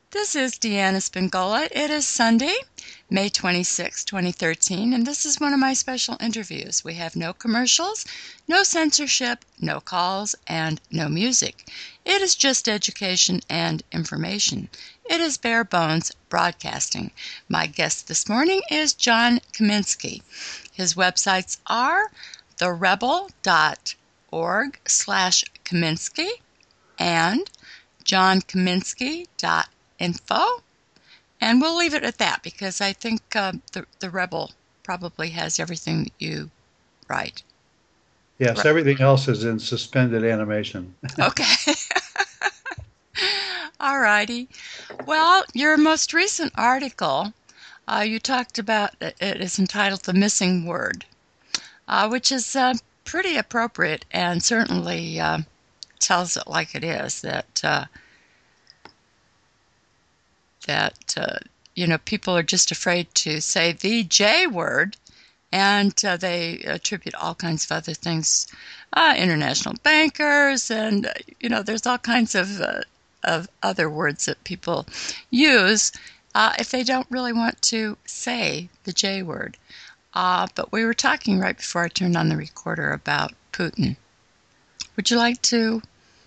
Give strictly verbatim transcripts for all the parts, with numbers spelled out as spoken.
This is Deanna Spingola. It is Sunday, May twenty-sixth, twenty thirteen, and this is one of my special interviews. We have no commercials, no censorship, no calls, and no music. It is just education and information. It is bare bones broadcasting. My guest this morning is John Kaminsky. His websites are therebel dot org slash Kaminsky and john kaminsky dot info, and we'll leave it at that because I think uh, the the Rebel probably has everything that you write. Yes, Right. everything else is in suspended animation. Okay. All righty. Well, your most recent article, uh, you talked about it is entitled "The Missing Word," uh, which is uh, pretty appropriate and certainly uh, tells it like it is that. Uh, that uh, you know people are just afraid to say the J word, and uh, they attribute all kinds of other things, uh, international bankers, and uh, you know there's all kinds of uh, of other words that people use uh, if they don't really want to say the J word. Uh, but we were talking right before I turned on the recorder about Putin. Would you like to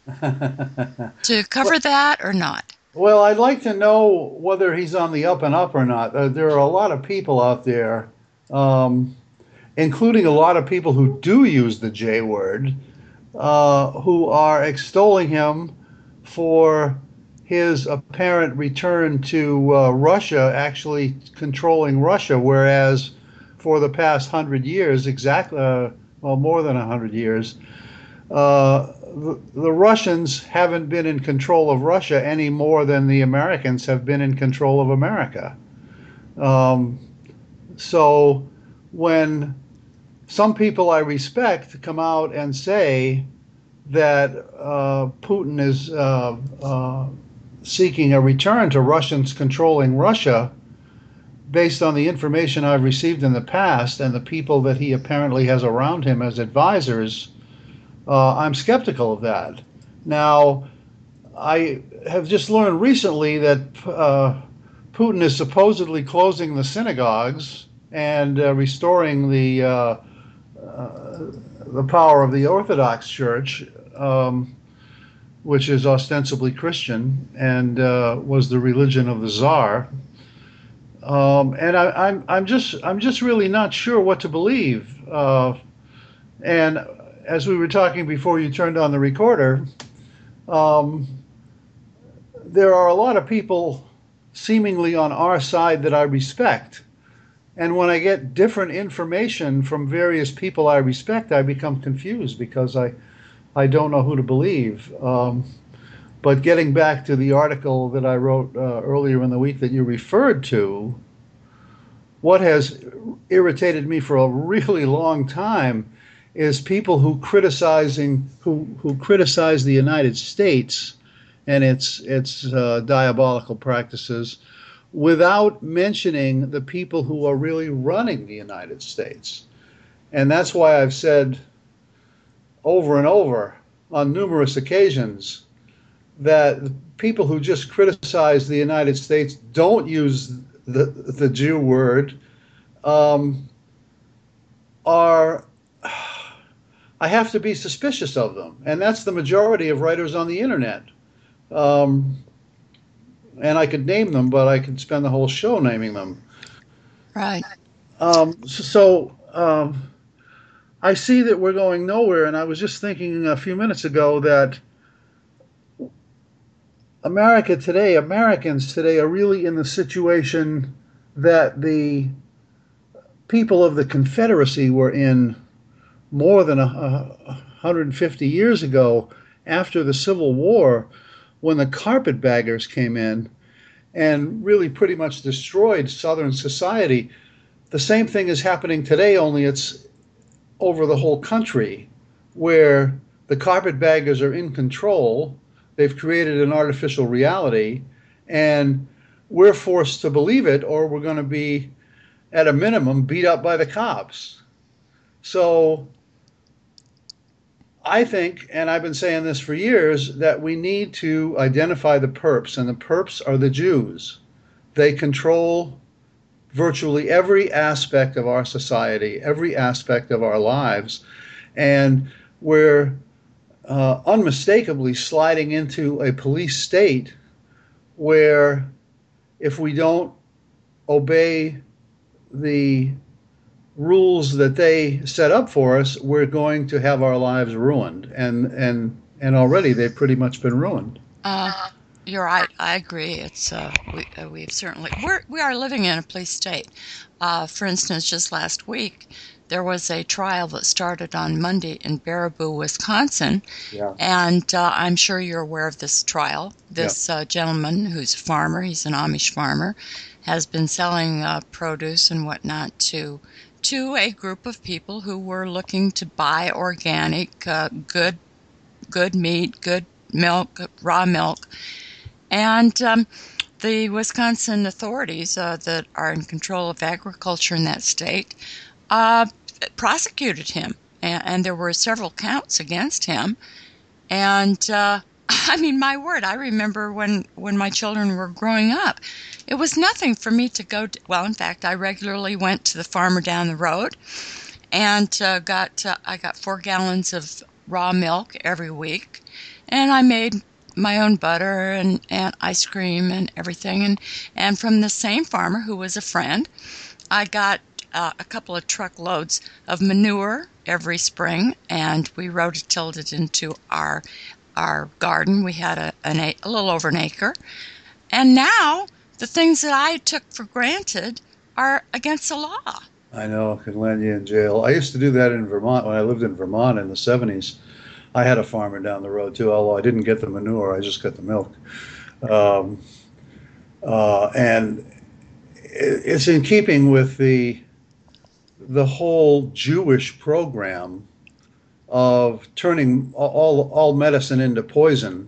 to Well, cover that or not? well, I'd like to know whether he's on the up and up or not. Uh, there are a lot of people out there, um, including a lot of people who do use the J word, uh, who are extolling him for his apparent return to uh, Russia, actually controlling Russia, whereas for the past hundred years, exactly, uh, well, more than a hundred years, uh, the, the Russians haven't been in control of Russia any more than the Americans have been in control of America. Um, so when some people I respect come out and say that uh, Putin is uh, uh, seeking a return to Russians controlling Russia based on the information I've received in the past and the people that he apparently has around him as advisors, uh, I'm skeptical of that. Now, I have just learned recently that uh, Putin is supposedly closing the synagogues and uh, restoring the uh, uh, the power of the Orthodox Church, um, which is ostensibly Christian and uh, was the religion of the Tsar. Um, and I, I'm I'm just I'm just really not sure what to believe. Uh, and as we were talking before you turned on the recorder, um, there are a lot of people seemingly on our side that I respect. And when I get different information from various people I respect, I become confused because I, I don't know who to believe. Um, but getting back to the article that I wrote uh, earlier in the week that you referred to, what has irritated me for a really long time is people who criticizing who who criticize the United States and its its uh, diabolical practices without mentioning the people who are really running the United States. And that's why I've said over and over on numerous occasions that people who just criticize the United States don't use the the Jew word um, are I have to be suspicious of them, and that's the majority of writers on the internet. Um, and I could name them, but I could spend the whole show naming them. Right. Um, so um, I see that we're going nowhere, and I was just thinking a few minutes ago that America today, Americans today, are really in the situation that the people of the Confederacy were in more than a, a one hundred fifty years ago after the Civil War when the carpetbaggers came in and really pretty much destroyed Southern society. The same thing is happening today, only it's over the whole country, where the carpetbaggers are in control. They've created an artificial reality, and we're forced to believe it, or we're going to be, at a minimum, beat up by the cops. So I think, and I've been saying this for years, that we need to identify the perps, and the perps are the Jews. They control virtually every aspect of our society, every aspect of our lives, and we're uh, unmistakably sliding into a police state where if we don't obey the rules that they set up for us, we're going to have our lives ruined, and and and already they've pretty much been ruined. Uh, you're right. I agree. It's uh, we uh, we've certainly we're we are living in a police state. Uh, for instance, just last week there was a trial that started on Monday in Baraboo, Wisconsin, Yeah, and uh, I'm sure you're aware of this trial. yeah, This uh, gentleman, who's a farmer, he's an Amish farmer, has been selling uh, produce and whatnot to to a group of people who were looking to buy organic, uh, good good meat, good milk, raw milk. And um, the Wisconsin authorities uh, that are in control of agriculture in that state uh, prosecuted him. And, and there were several counts against him. And uh, I mean, my word, I remember when, when my children were growing up, it was nothing for me to go to, well, in fact, I regularly went to the farmer down the road and uh, got uh, I got four gallons of raw milk every week, and I made my own butter and, and ice cream and everything. And, and from the same farmer who was a friend, I got uh, a couple of truckloads of manure every spring, and we rototilled it into our our garden. We had a, an, a little over an acre. And now the things that I took for granted are against the law. I know it can land you in jail. I used to do that in Vermont when I lived in Vermont in the seventies. I had a farmer down the road too, although I didn't get the manure, I just got the milk. Um, uh, and it's in keeping with the the whole Jewish program of turning all all medicine into poison.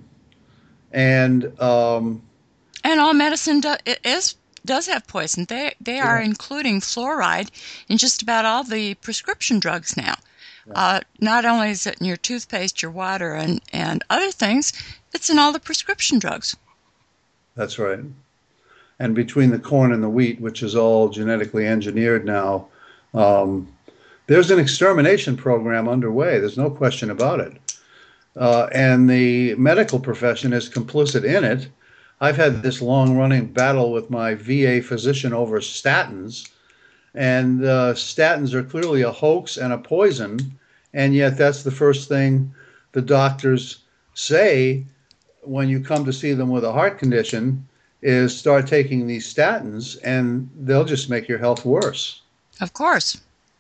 And um, And all medicine do, is does have poison. They they are yeah, including fluoride in just about all the prescription drugs now. yeah, Uh, not only is it in your toothpaste, your water, and, and other things, it's in all the prescription drugs. that's right. And between the corn and the wheat, which is all genetically engineered now, um, there's an extermination program underway. There's no question about it. Uh, and the medical profession is complicit in it. I've had this long running battle with my V A physician over statins, and uh, statins are clearly a hoax and a poison, and yet that's the first thing the doctors say when you come to see them with a heart condition is start taking these statins, and they'll just make your health worse. Of course.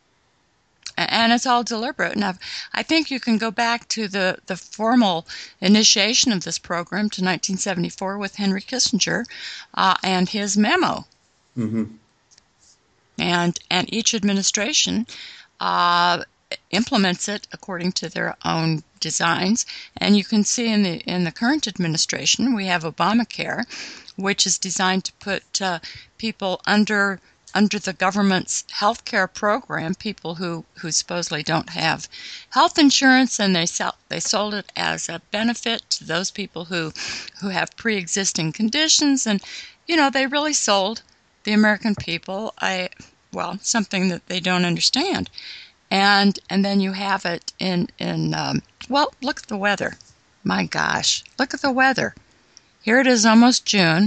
And it's all deliberate. And I've, I think you can go back to the, the formal initiation of this program to nineteen seventy-four with Henry Kissinger uh, and his memo. Mm-hmm. And, and each administration uh, implements it according to their own designs. And you can see in the in the current administration, we have Obamacare, which is designed to put uh, people under under the government's health care program, people who, who supposedly don't have health insurance, and they sell, they sold it as a benefit to those people who who have pre-existing conditions. And you know, they really sold the American people a well something that they don't understand. And and then you have it in in um, well, look at the weather. My gosh, look at the weather. Here it is, almost June,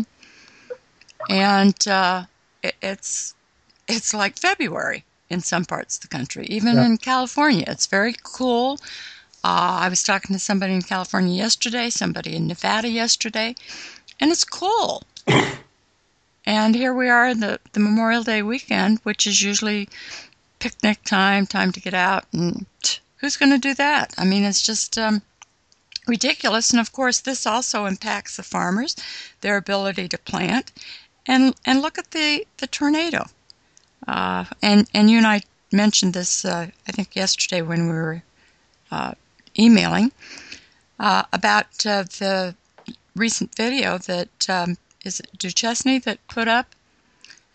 and uh, it, it's it's like February in some parts of the country. Even Yeah. in California, it's very cool. Uh, I was talking to somebody in California yesterday, somebody in Nevada yesterday, and it's cool. And here we are in the, the Memorial Day weekend, which is usually picnic time, time to get out, and who's going to do that? I mean, it's just um, ridiculous. And of course, this also impacts the farmers, their ability to plant. And and look at the, the tornado. Uh, and, and you and I mentioned this, uh, I think, yesterday when we were uh, emailing uh, about uh, the recent video that, um, is it Duchesne that put up?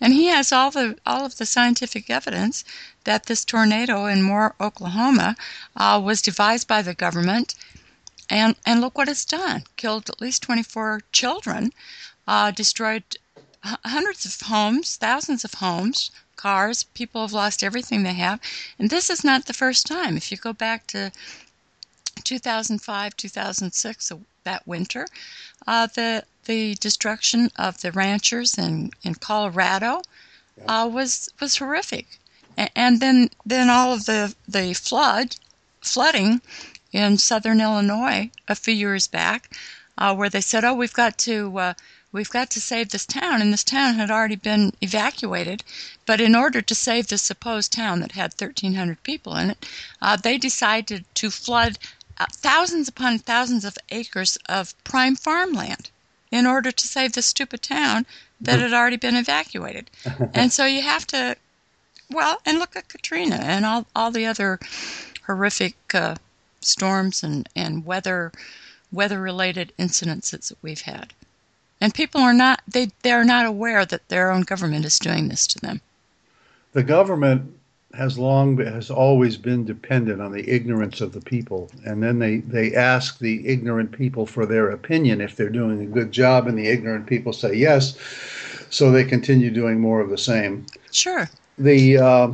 And he has all the all of the scientific evidence that this tornado in Moore, Oklahoma, uh, was devised by the government. And and look what it's done. Killed at least twenty-four children, uh, destroyed hundreds of homes, thousands of homes, cars. People have lost everything they have. And this is not the first time. If you go back to two thousand five, two thousand six, that winter, uh, the the destruction of the ranchers in, in Colorado uh, was was horrific. And, and then then all of the the flood flooding in southern Illinois a few years back, uh, where they said, "Oh, we've got to uh, we've got to save this town," and this town had already been evacuated. But in order to save this supposed town that had thirteen hundred people in it, uh, they decided to flood uh, thousands upon thousands of acres of prime farmland in order to save this stupid town that had already been evacuated. And so you have to, well, and look at Katrina and all all the other horrific uh, storms and, and weather weather-related incidences that we've had. And people are not, they, they're not aware that their own government is doing this to them. The government has long, has always been dependent on the ignorance of the people. And then they, they ask the ignorant people for their opinion if they're doing a good job, and the ignorant people say yes. So they continue doing more of the same. Sure. The uh,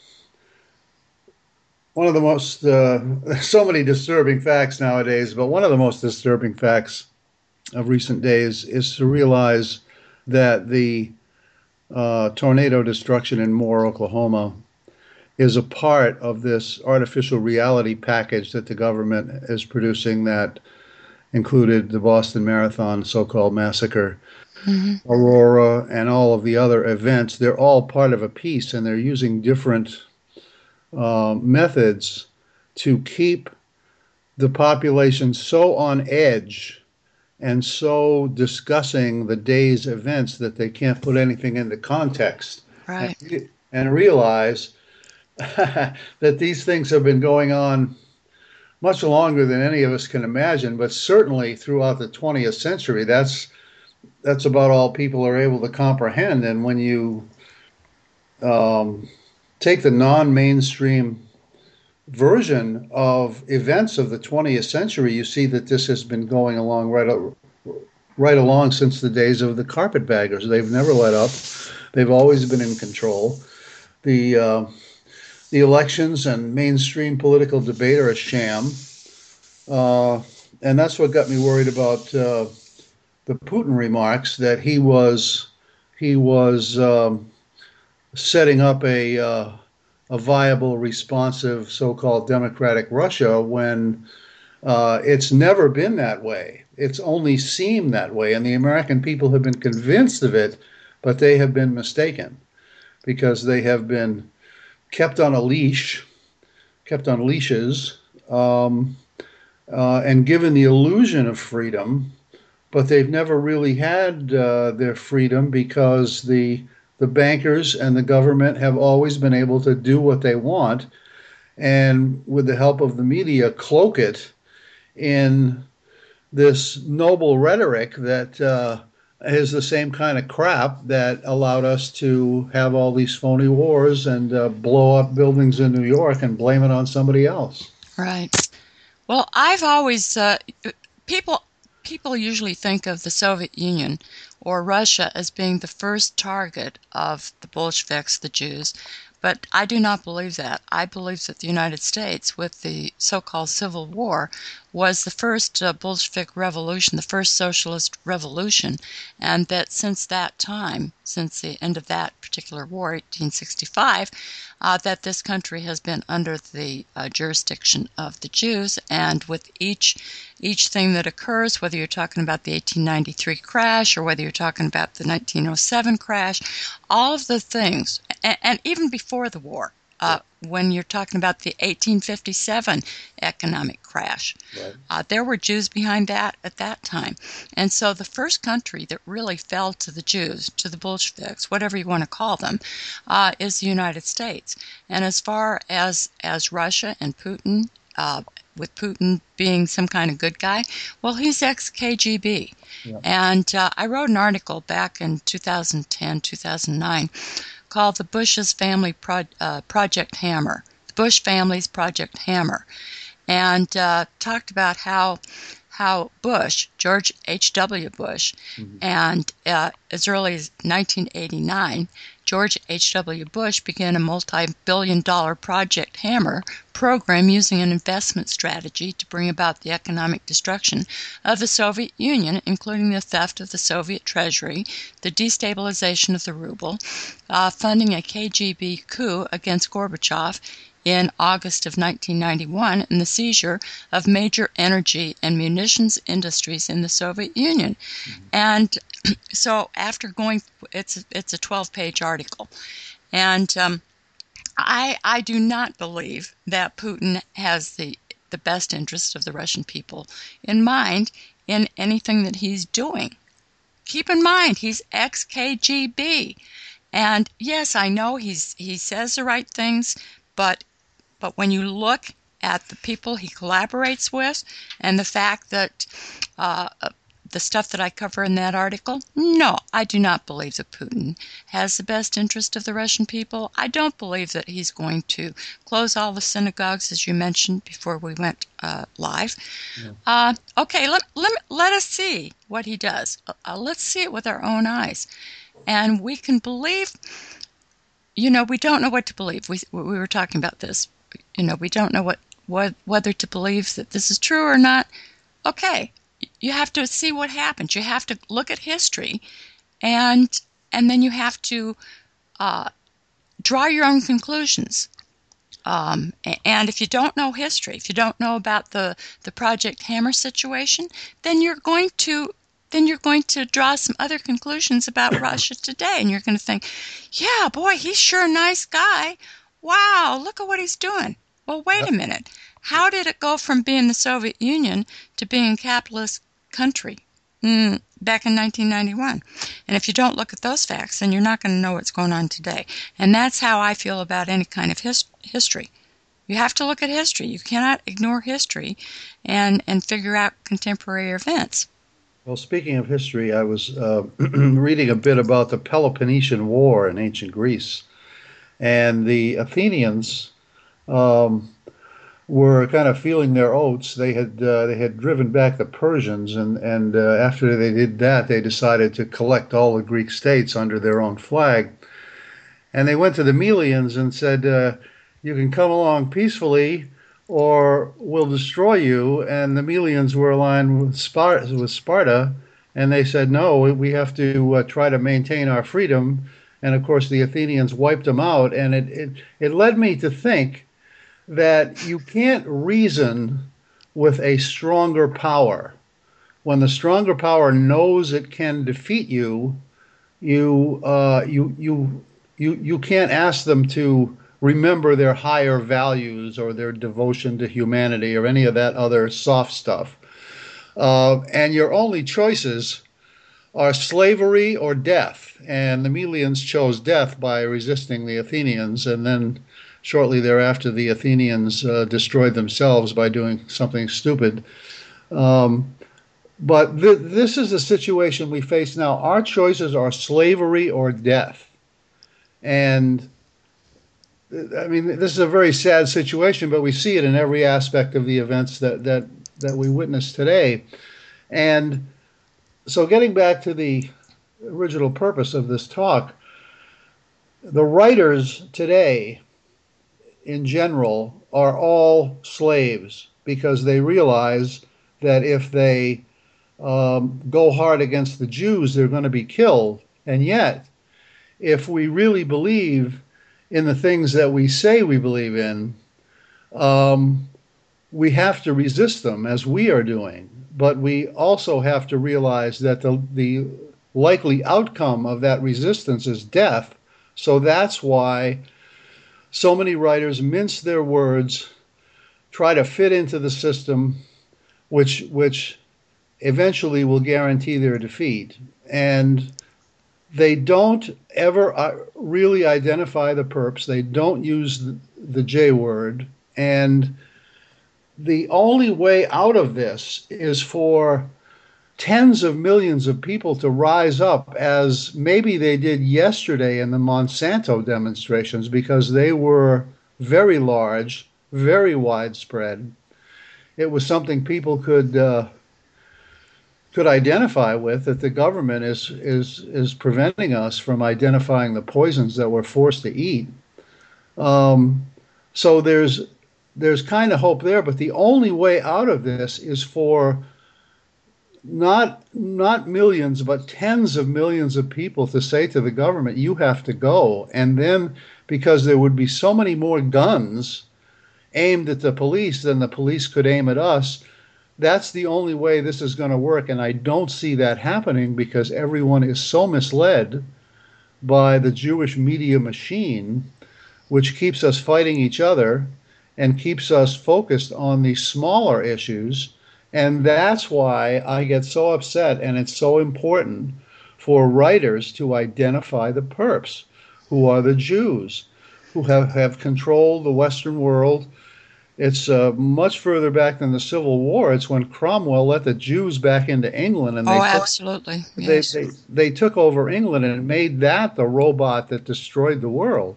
one of the most, uh, so many disturbing facts nowadays, but one of the most disturbing facts of recent days is to realize that the uh, tornado destruction in Moore, Oklahoma, is a part of this artificial reality package that the government is producing that included the Boston Marathon so-called massacre, mm-hmm. Aurora, and all of the other events. They're all part of a piece, and they're using different uh, methods to keep the population so on edge and so discussing the day's events that they can't put anything into context. Right. and, and realize that these things have been going on much longer than any of us can imagine, but certainly throughout the twentieth century, that's that's about all people are able to comprehend. And when you um, take the non-mainstream version of events of the twentieth century, you see that this has been going along right, right along since the days of the carpetbaggers. They've never let up. They've always been in control. The uh, the elections and mainstream political debate are a sham. Uh, and that's what got me worried about uh, the Putin remarks, that he was he was um, setting up a uh, a viable, responsive, so-called democratic Russia when uh, it's never been that way. It's only seemed that way, and the American people have been convinced of it, but they have been mistaken because they have been kept on a leash, kept on leashes, um, uh, and given the illusion of freedom, but they've never really had uh, their freedom because the the bankers and the government have always been able to do what they want, and with the help of the media, cloak it in this noble rhetoric that uh, is the same kind of crap that allowed us to have all these phony wars and uh, blow up buildings in New York and blame it on somebody else. Right. Well, I've always, uh, people people usually think of the Soviet Union or Russia as being the first target of the Bolsheviks, the Jews, but I do not believe that. I believe that the United States, with the so-called Civil War, was the first uh, Bolshevik revolution, the first socialist revolution, and that since that time, since the end of that particular war, eighteen sixty-five, uh, that this country has been under the uh, jurisdiction of the Jews, and with each each thing that occurs, whether you're talking about the eighteen ninety-three crash or whether you're talking about the nineteen oh seven crash, all of the things, and, and even before the war, uh, when you're talking about the eighteen fifty-seven economic crash, right. uh, there were Jews behind that at that time. And so the first country that really fell to the Jews, to the Bolsheviks, whatever you want to call them, uh, is the United States. And as far as, as Russia and Putin, uh, with Putin being some kind of good guy. Well, he's ex-K G B. Yeah. And uh, I wrote an article back in two thousand ten, two thousand nine called The Bush's Family Pro- uh, Project Hammer, The Bush Family's Project Hammer, and uh, talked about how how Bush, George H W. Bush, mm-hmm. and uh, as early as nineteen eighty-nine, George H W. Bush began a multi-billion dollar Project Hammer program using an investment strategy to bring about the economic destruction of the Soviet Union, including the theft of the Soviet treasury, the destabilization of the ruble, uh, funding a K G B coup against Gorbachev in August of nineteen ninety-one, and the seizure of major energy and munitions industries in the Soviet Union. Mm-hmm. And so after going, it's, it's a twelve-page article, and um, I, I do not believe that Putin has the, the best interest of the Russian people in mind in anything that he's doing. Keep in mind, he's ex-K G B. And yes, I know he's he says the right things, but but when you look at the people he collaborates with and the fact that uh, the stuff that I cover in that article, no, I do not believe that Putin has the best interest of the Russian people. I don't believe that he's going to close all the synagogues, as you mentioned before we went uh, live. Yeah. Uh, okay, let, let, let us see what he does. Uh, let's see it with our own eyes. And we can believe, you know, we don't know what to believe. We, we were talking about this. You know, we don't know what, what whether to believe that this is true or not. Okay, you have to see what happens. You have to look at history, and and then you have to uh, draw your own conclusions. Um, and if you don't know history, if you don't know about the, the Project Hammer situation, then you're going to then you're going to draw some other conclusions about Russia today, and you're going to think, yeah, boy, he's sure a nice guy. Wow, look at what he's doing. Well, wait yep. a minute. How did it go from being the Soviet Union to being a capitalist country mm, back in nineteen ninety-one? And if you don't look at those facts, then you're not going to know what's going on today. And that's how I feel about any kind of his- history. You have to look at history. You cannot ignore history and, and figure out contemporary events. Well, speaking of history, I was uh, reading a bit about the Peloponnesian War in ancient Greece. And the Athenians um, were kind of feeling their oats. They had uh, they had driven back the Persians, and and uh, after they did that, they decided to collect all the Greek states under their own flag. And they went to the Melians and said, uh, "You can come along peacefully, or we'll destroy you." And the Melians were aligned with Sparta, with Sparta, and they said, "No, we have to uh, try to maintain our freedom." And of course, the Athenians wiped them out. And it, it, it led me to think that you can't reason with a stronger power. When the stronger power knows it can defeat you, you, uh, you, you, you, you can't ask them to remember their higher values or their devotion to humanity or any of that other soft stuff. Uh, and your only choices are slavery or death. And the Melians chose death by resisting the Athenians, and then shortly thereafter the Athenians uh, destroyed themselves by doing something stupid. Um, but th- this is the situation we face now. Our choices are slavery or death. And I mean, this is a very sad situation, but we see it in every aspect of the events that, that, that we witness today. And so getting back to the original purpose of this talk, the writers today, in general, are all slaves because they realize that if they um, go hard against the Jews, they're going to be killed. And yet, if we really believe in the things that we say we believe in, um, we have to resist them, as we are doing. But we also have to realize that the, the likely outcome of that resistance is death. So that's why so many writers mince their words, try to fit into the system, which which eventually will guarantee their defeat. And they don't ever really identify the perps. They don't use the, the J word. And the only way out of this is for tens of millions of people to rise up, as maybe they did yesterday in the Monsanto demonstrations, because they were very large, very widespread. It was something people could uh, could identify with, that the government is is is preventing us from identifying the poisons that we're forced to eat. Um, so there's there's kind of hope there, but the only way out of this is for not not millions, but tens of millions of people to say to the government, "You have to go." And then, because there would be so many more guns aimed at the police than the police could aim at us, that's the only way this is going to work. And I don't see that happening, because everyone is so misled by the Jewish media machine, which keeps us fighting each other and keeps us focused on the smaller issues. And that's why I get so upset. And it's so important for writers to identify the perps, who are the Jews, who have, have controlled the Western world. It's uh, much further back than the Civil War. It's when Cromwell let the Jews back into England, and they Oh, took, absolutely. they, Yes. they they took over England and made that the robot that destroyed the world.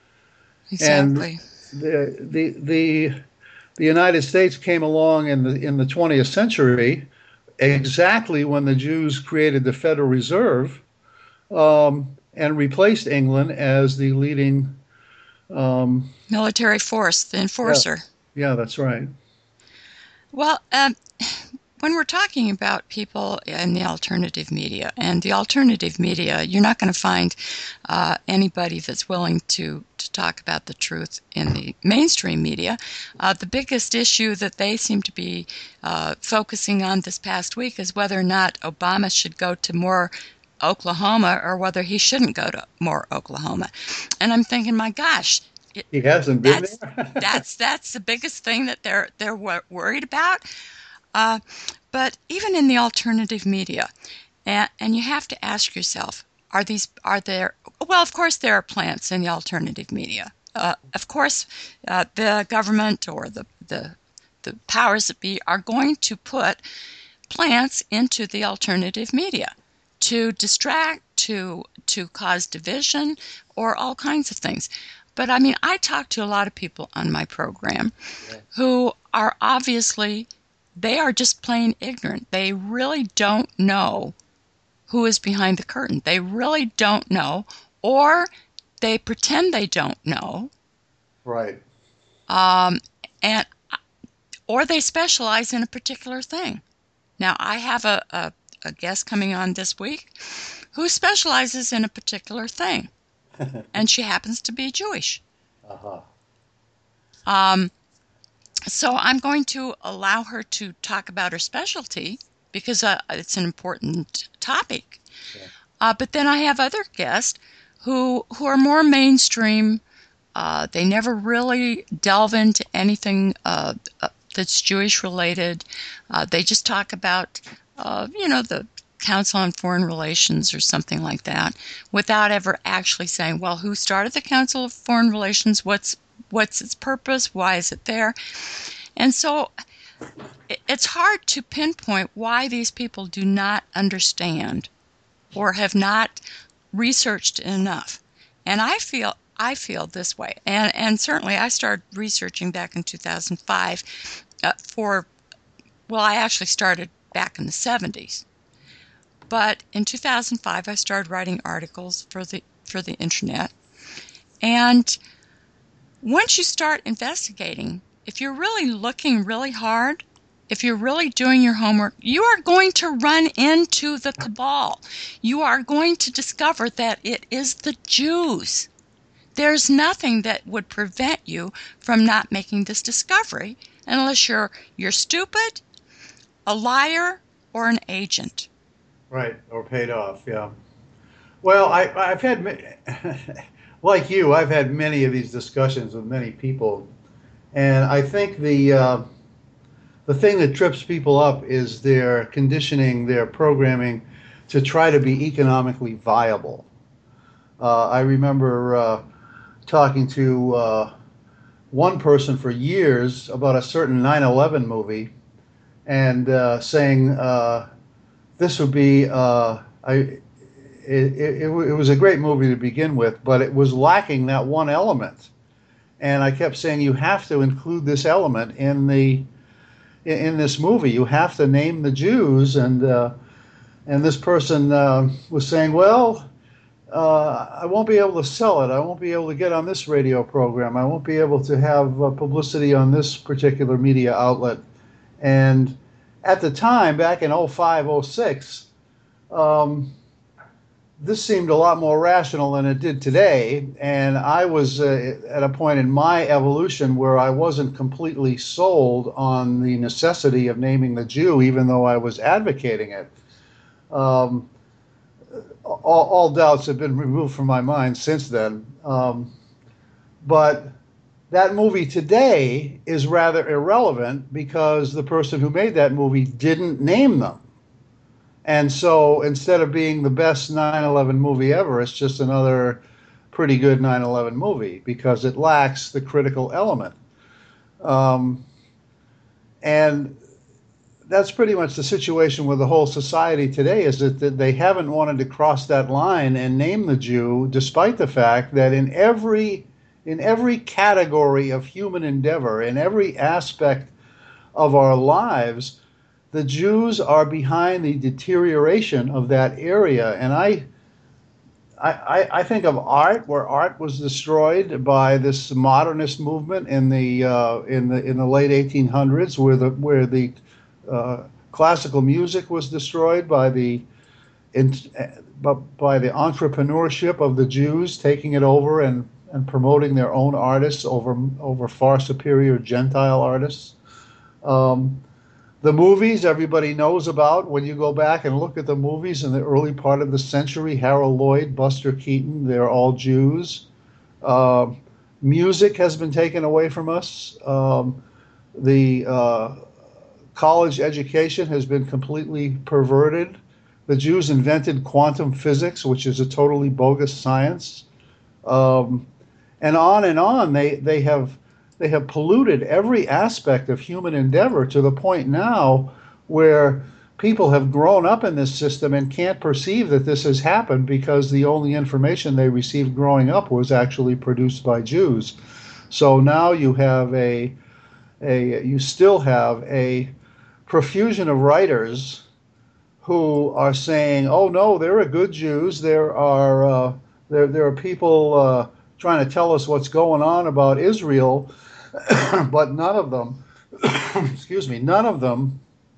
And Exactly. the the the the United States came along in the in the twentieth century, exactly when the Jews created the Federal Reserve, um, and replaced England as the leading. Um, Military force, the yeah, enforcer. yeah, that's right. Well, um, when we're talking about people in the alternative media, and the alternative media, you're not going to find uh, anybody that's willing to, to talk about the truth in the mainstream media. Uh, the biggest issue that they seem to be uh, focusing on this past week is whether or not Obama should go to more Oklahoma, or whether he shouldn't go to more Oklahoma. And I'm thinking, my gosh, it, He hasn't been that's there. that's that's the biggest thing that they're they're wor- worried about. Uh, but even in the alternative media, and, and you have to ask yourself, are these are there? Well, of course there are plants in the alternative media. Uh, of course, uh, the government or the the the powers that be are going to put plants into the alternative media to distract, to to cause division, or all kinds of things. But I mean, I talk to a lot of people on my program Yeah. who are obviously, they are just plain ignorant. They really don't know who is behind the curtain. They really don't know, or they pretend they don't know, Right. um, and or they specialize in a particular thing. Now, I have a, a, a guest coming on this week who specializes in a particular thing, and she happens to be Jewish. Uh-huh. Um, so I'm going to allow her to talk about her specialty, because uh, it's an important topic. Yeah. Uh, but then I have other guests who who are more mainstream. Uh, they never really delve into anything uh, uh, that's Jewish related. Uh, they just talk about, uh, you know, the Council on Foreign Relations or something like that, without ever actually saying, well, who started the Council of Foreign Relations? What's what's its purpose? Why is it there? And so it's hard to pinpoint why these people do not understand or have not researched enough. And I feel I feel this way. And and certainly I started researching back in two thousand five uh, for, well, I actually started back in the seventies. But in two thousand five I started writing articles for the for the internet. And once you start investigating, if you're really looking really hard, if you're really doing your homework, you are going to run into the cabal. You are going to discover that it is the Jews. There's nothing that would prevent you from not making this discovery, unless you're you're stupid, a liar, or an agent. Right. Or paid off. Yeah. Well, I, I've had, ma- like you, I've had many of these discussions with many people, and I think the uh, the thing that trips people up is their conditioning, their programming, to try to be economically viable. Uh, I remember uh, talking to uh, one person for years about a certain nine eleven movie and uh, saying uh, this would be uh, I, it, it, it was a great movie to begin with, but it was lacking that one element. And I kept saying, you have to include this element in the in this movie. You have to name the Jews. And uh, and this person uh, was saying, well, uh, I won't be able to sell it. I won't be able to get on this radio program. I won't be able to have uh, publicity on this particular media outlet. And at the time, back in oh five, oh six, um, this seemed a lot more rational than it did today. And I was uh, at a point in my evolution where I wasn't completely sold on the necessity of naming the Jew, even though I was advocating it. Um, all, all doubts have been removed from my mind since then. Um, but that movie today is rather irrelevant because the person who made that movie didn't name them. And so instead of being the best nine eleven movie ever, it's just another pretty good nine eleven movie because it lacks the critical element. Um, and that's pretty much the situation with the whole society today, is that, that they haven't wanted to cross that line and name the Jew, despite the fact that in every in every category of human endeavor, in every aspect of our lives, the Jews are behind the deterioration of that area. And I, I, I think of art, where art was destroyed by this modernist movement in the uh, in the in the late eighteen hundreds, where the where the uh, classical music was destroyed by the in, by the entrepreneurship of the Jews taking it over and, and promoting their own artists over over far superior Gentile artists. Um, The movies everybody knows about. When you go back and look at the movies in the early part of the century, Harold Lloyd, Buster Keaton, they're all Jews. Uh, music has been taken away from us. Um, the uh, college education has been completely perverted. The Jews invented quantum physics, which is a totally bogus science. Um, and on and on, they, they have They have polluted every aspect of human endeavor to the point now where people have grown up in this system and can't perceive that this has happened because the only information they received growing up was actually produced by Jews. So now you have a, a you still have a profusion of writers who are saying, "Oh no, there are good Jews. There are uh, there there are people uh, trying to tell us what's going on about Israel." But none of them, excuse me, none of them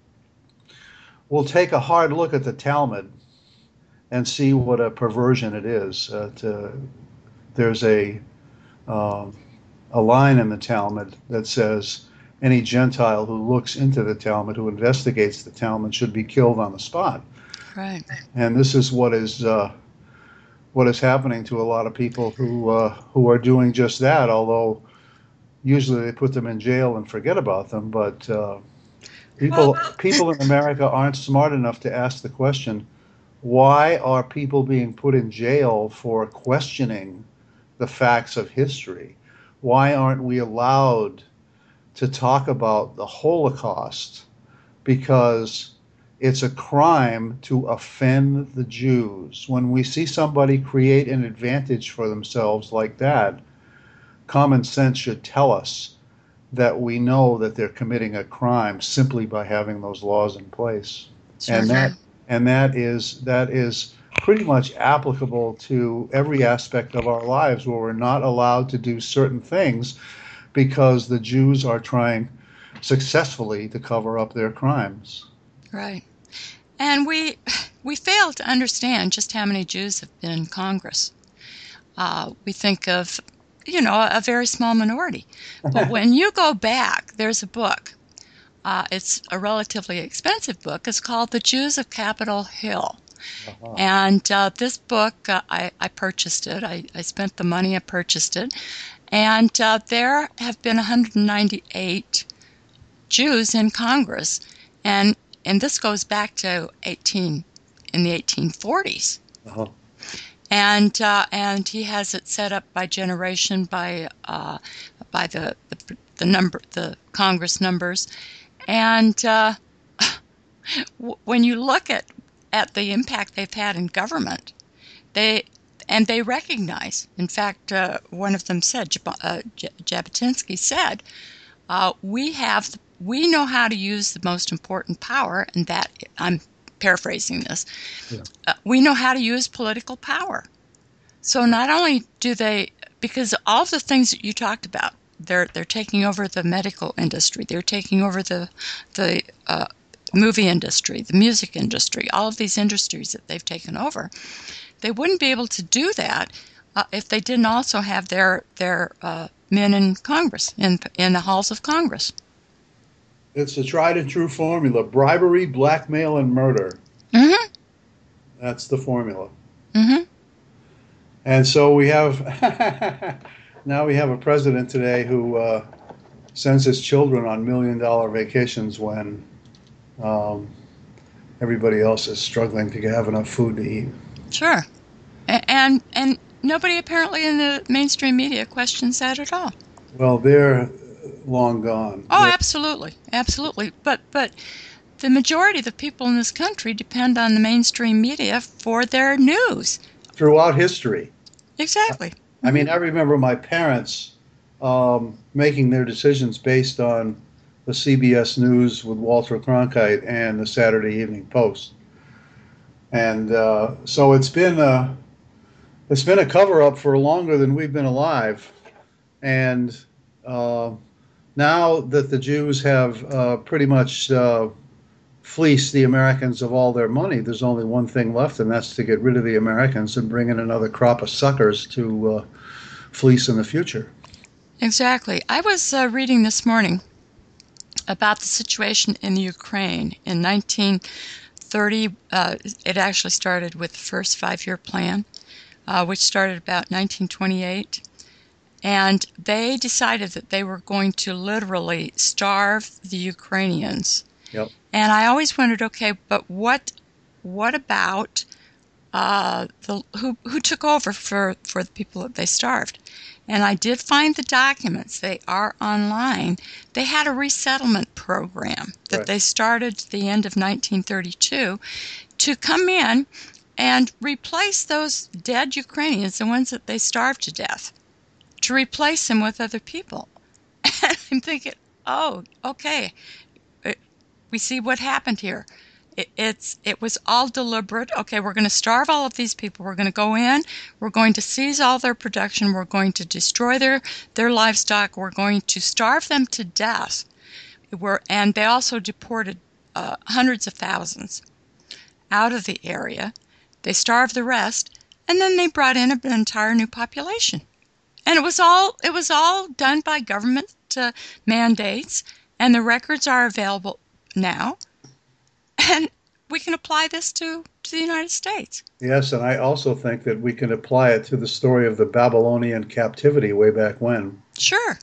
will take a hard look at the Talmud and see what a perversion it is. Uh, to, there's a um, a line in the Talmud that says, any Gentile who looks into the Talmud, who investigates the Talmud, should be killed on the spot. Right. And this is what is uh, what is happening to a lot of people who uh, who are doing just that. Although usually they put them in jail and forget about them, but uh, people Well, people in America aren't smart enough to ask the question, why are people being put in jail for questioning the facts of history? Why aren't we allowed to talk about the Holocaust? Because it's a crime to offend the Jews. When we see somebody create an advantage for themselves like that, common sense should tell us that we know that they're committing a crime simply by having those laws in place. sure. And that and that is that is pretty much applicable to every aspect of our lives, where we're not allowed to do certain things because the Jews are trying successfully to cover up their crimes. Right. And we we fail to understand just how many Jews have been in Congress. Uh, we think of, you know, a very small minority. But when you go back, there's a book. Uh, it's a relatively expensive book. It's called The Jews of Capitol Hill. Uh-huh. And uh, this book, uh, I, I purchased it. I, I spent the money, I purchased it. And uh, there have been one hundred ninety-eight Jews in Congress. And and this goes back to eighteen in the eighteen forties. Uh-huh. And uh, and he has it set up by generation, by uh, by the the, the number, the Congress numbers, and uh, when you look at at the impact they've had in government, they and they recognize. In fact, uh, one of them said, uh, Jabotinsky said, uh, "We have, we know how to use the most important power," and that I'm paraphrasing this. Yeah. Uh, we know how to use political power. So not only do they, because all of the things that you talked about, they're they're taking over the medical industry, they're taking over the the uh, movie industry, the music industry, all of these industries that they've taken over. They wouldn't be able to do that uh, if they didn't also have their their uh, men in Congress, in in the halls of Congress. It's a tried and true formula: bribery, blackmail, and murder. Mm-hmm. That's the formula. Mm-hmm. And so we have now we have a president today who uh, sends his children on million dollar vacations when um, everybody else is struggling to have enough food to eat. Sure. And and nobody apparently in the mainstream media questions that at all. Well, they're long gone. Oh, they're- absolutely. Absolutely. But but the majority of the people in this country depend on the mainstream media for their news. Throughout history. Exactly. I mean, I remember my parents um, making their decisions based on the C B S News with Walter Cronkite and the Saturday Evening Post. And uh, so it's been a, it's been a cover-up for longer than we've been alive. And uh, now that the Jews have uh, pretty much uh, fleeced the Americans of all their money, there's only one thing left, and that's to get rid of the Americans and bring in another crop of suckers to uh, fleece in the future. Exactly. I was uh, reading this morning about the situation in the Ukraine in nineteen thirty. Uh, it actually started with the first five-year plan, uh, which started about nineteen twenty-eight. And they decided that they were going to literally starve the Ukrainians. Yep. And I always wondered, okay, but what what about uh, the who who took over for, for the people that they starved? And I did find the documents. They are online. They had a resettlement program that right. they started at the end of nineteen thirty-two to come in and replace those dead Ukrainians, the ones that they starved to death, to replace them with other people. And I'm thinking, oh, okay, we see what happened here. It, it's it was all deliberate. Okay, we're going to starve all of these people. We're going to go in. We're going to seize all their production. We're going to destroy their, their livestock. We're going to starve them to death. We're, and they also deported uh, hundreds of thousands out of the area. They starved the rest, and then they brought in an entire new population. And it was all it was all done by government uh, mandates, and the records are available now. And we can apply this to, to the United States. Yes, and I also think that we can apply it to the story of the Babylonian captivity way back when. Sure.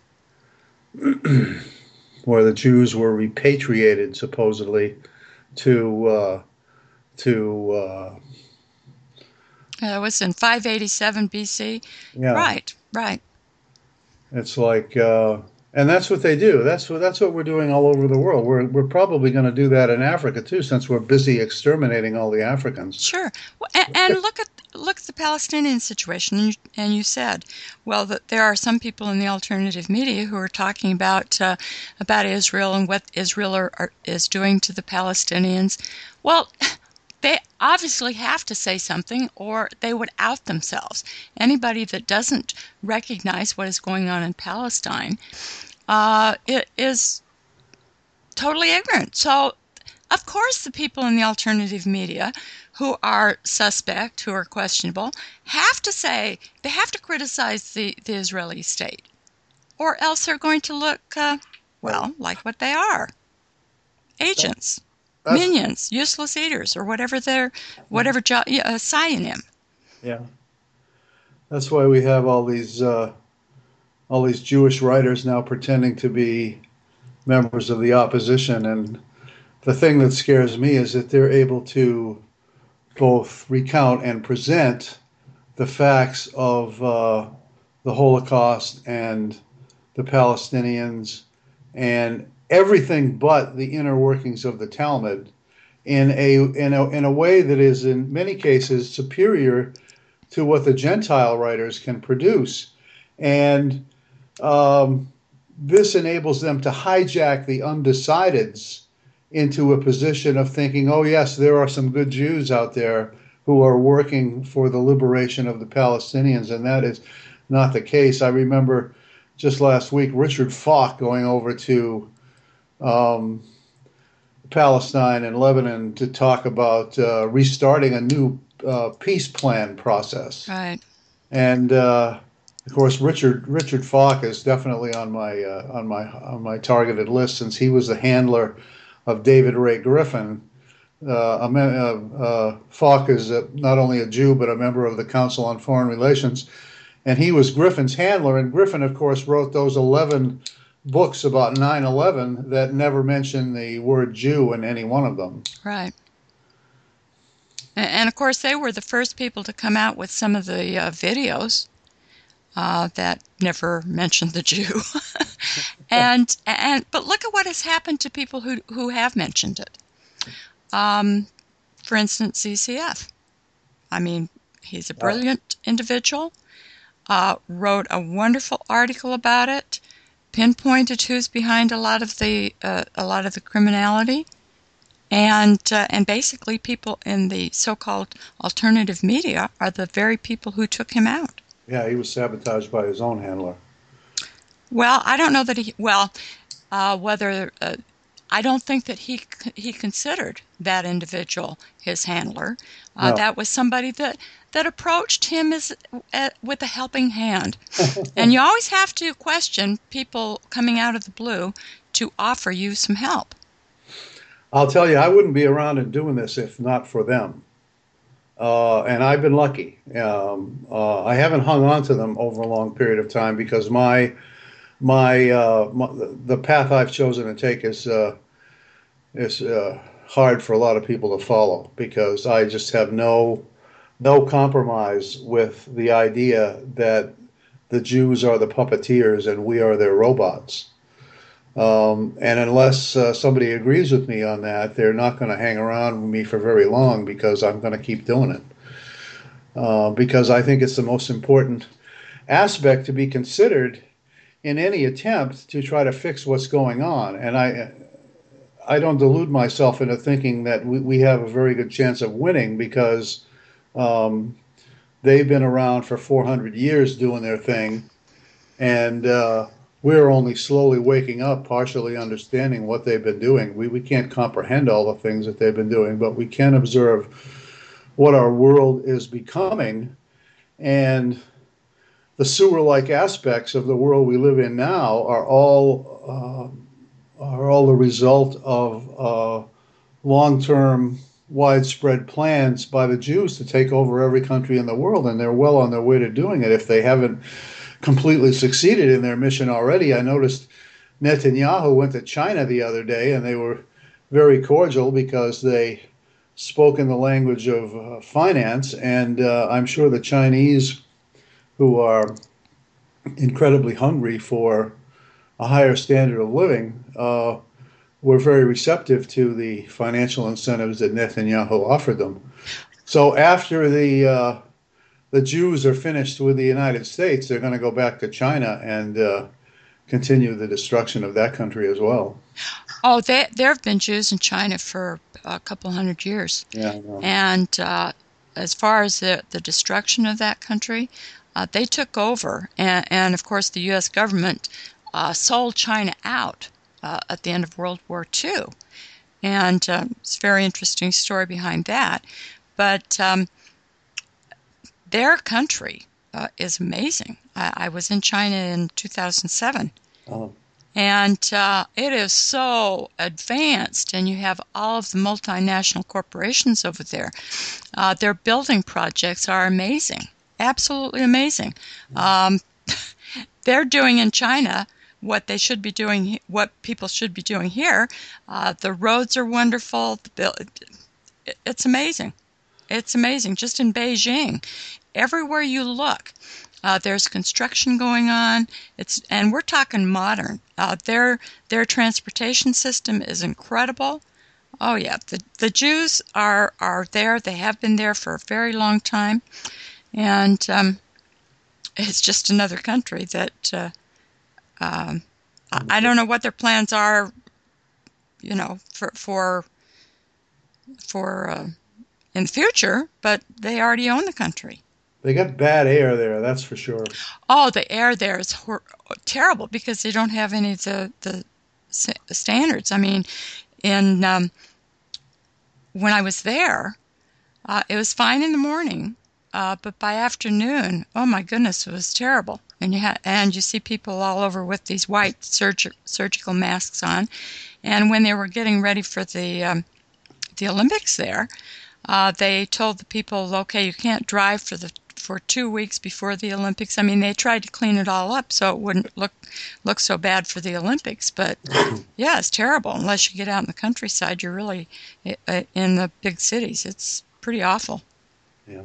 Where the Jews were repatriated, supposedly, to... Uh, to uh, uh, it was in five eighty-seven B C. Yeah. Right, right. It's like... Uh, And that's what they do. That's what that's what we're doing all over the world. We're we're probably going to do that in Africa too, since we're busy exterminating all the Africans. Sure. Well, and, and look at look at the Palestinian situation. And you, and you said, well, that there are some people in the alternative media who are talking about uh, about Israel and what Israel are, are, is doing to the Palestinians. Well, they obviously have to say something, or they would out themselves. Anybody that doesn't recognize what is going on in Palestine uh, it is totally ignorant. So, of course, the people in the alternative media who are suspect, who are questionable, have to say, they have to criticize the, the Israeli state, or else they're going to look, uh, well, like what they are. Agents. That's, minions, useless eaters, or whatever their whatever jo- uh, synonym. Yeah, that's why we have all these uh, all these Jewish writers now pretending to be members of the opposition, and the thing that scares me is that they're able to both recount and present the facts of uh, the Holocaust and the Palestinians, and everything but the inner workings of the Talmud in a in a in a way that is in many cases superior to what the Gentile writers can produce, and um, this enables them to hijack the undecideds into a position of thinking, oh yes, there are some good Jews out there who are working for the liberation of the Palestinians, and that is not the case. I remember just last week Richard Falk going over to um, Palestine and Lebanon to talk about uh, restarting a new uh, peace plan process. Right. And uh, of course, Richard Richard Falk is definitely on my uh, on my on my targeted list since he was the handler of David Ray Griffin. Uh, a, uh, uh, Falk is a, not only a Jew but a member of the Council on Foreign Relations, and he was Griffin's handler. And Griffin, of course, wrote those eleven books about nine eleven that never mention the word Jew in any one of them. Right. And, and of course, they were the first people to come out with some of the uh, videos uh, that never mentioned the Jew. and and but look at what has happened to people who who have mentioned it. Um, for instance, C C F. I mean, he's a brilliant individual. Uh, wrote a wonderful article about it. Pinpointed who's behind a lot of the uh, a lot of the criminality, and uh, and basically people in the so-called alternative media are the very people who took him out. Yeah, he was sabotaged by his own handler. Well, I don't know that he. Well, uh, whether uh, I don't think that he he considered that individual his handler. Uh, No. That was somebody that that approached him as uh, with a helping hand. And you always have to question people coming out of the blue to offer you some help. I'll tell you, I wouldn't be around and doing this if not for them. Uh, and I've been lucky. Um, uh, I haven't hung on to them over a long period of time because my my, uh, my the path I've chosen to take is uh, is uh, hard for a lot of people to follow because I just have no no compromise with the idea that the Jews are the puppeteers and we are their robots. Um, and unless uh, somebody agrees with me on that, they're not going to hang around with me for very long because I'm going to keep doing it. Uh, because I think it's the most important aspect to be considered in any attempt to try to fix what's going on. And I, I don't delude myself into thinking that we, we have a very good chance of winning because um, they've been around for four hundred years doing their thing. And uh, we're only slowly waking up, partially understanding what they've been doing. We, we can't comprehend all the things that they've been doing, but we can observe what our world is becoming. And the sewer-like aspects of the world we live in now are all uh, are all the result of uh, long-term, widespread plans by the Jews to take over every country in the world, and they're well on their way to doing it if they haven't completely succeeded in their mission already. I noticed Netanyahu went to China the other day, and they were very cordial because they spoke in the language of uh, finance, and uh, I'm sure the Chinese, who are incredibly hungry for a higher standard of living, uh, were very receptive to the financial incentives that Netanyahu offered them. So after the uh, the Jews are finished with the United States, they're going to go back to China and uh, continue the destruction of that country as well. Oh, they, there have been Jews in China for a couple hundred years. Yeah, I know. And uh, as far as the, the destruction of that country, uh, they took over. And, and, of course, the U S government uh, sold China out uh, at the end of World War Two. And uh, it's a very interesting story behind that. But um, their country uh, is amazing. I, I was in China in two thousand seven. Oh. And uh, it is so advanced, and you have all of the multinational corporations over there. Uh, their building projects are amazing, absolutely amazing. Um, they're doing in China what they should be doing, what people should be doing here. Uh, the roads are wonderful. The, it's amazing. It's amazing. Just in Beijing, everywhere you look, Uh, there's construction going on. It's and we're talking modern. Uh, their their transportation system is incredible. Oh yeah, the the Jews are are there. They have been there for a very long time, and um, it's just another country that uh, um, I, I don't know what their plans are. You know, for for for uh, in the future, but they already own the country. They got bad air there, that's for sure. Oh, the air there is hor- terrible because they don't have any of the the standards. I mean, in um, when I was there, uh, it was fine in the morning, uh, but by afternoon, oh my goodness, it was terrible. And you ha- and you see people all over with these white surg- surgical masks on, and when they were getting ready for the um, the Olympics there, uh, they told the people, okay, you can't drive for the for two weeks before the Olympics. I mean, they tried to clean it all up so it wouldn't look look so bad for the Olympics. But yeah, it's terrible. Unless you get out in the countryside, you're really in the big cities. It's pretty awful. Yeah.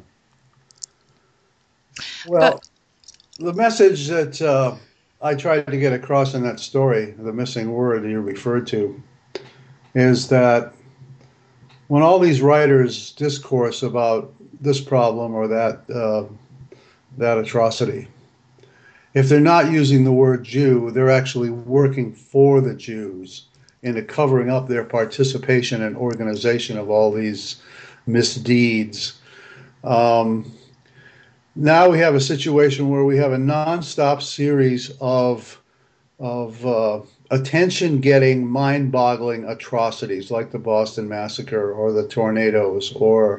Well, But the message that uh, I tried to get across in that story, the missing word you referred to, is that when all these writers discourse about this problem or that uh, that atrocity, if they're not using the word Jew, they're actually working for the Jews into covering up their participation and organization of all these misdeeds. Um, now we have a situation where we have a nonstop series of of uh, attention-getting, mind-boggling atrocities like the Boston Massacre or the tornadoes or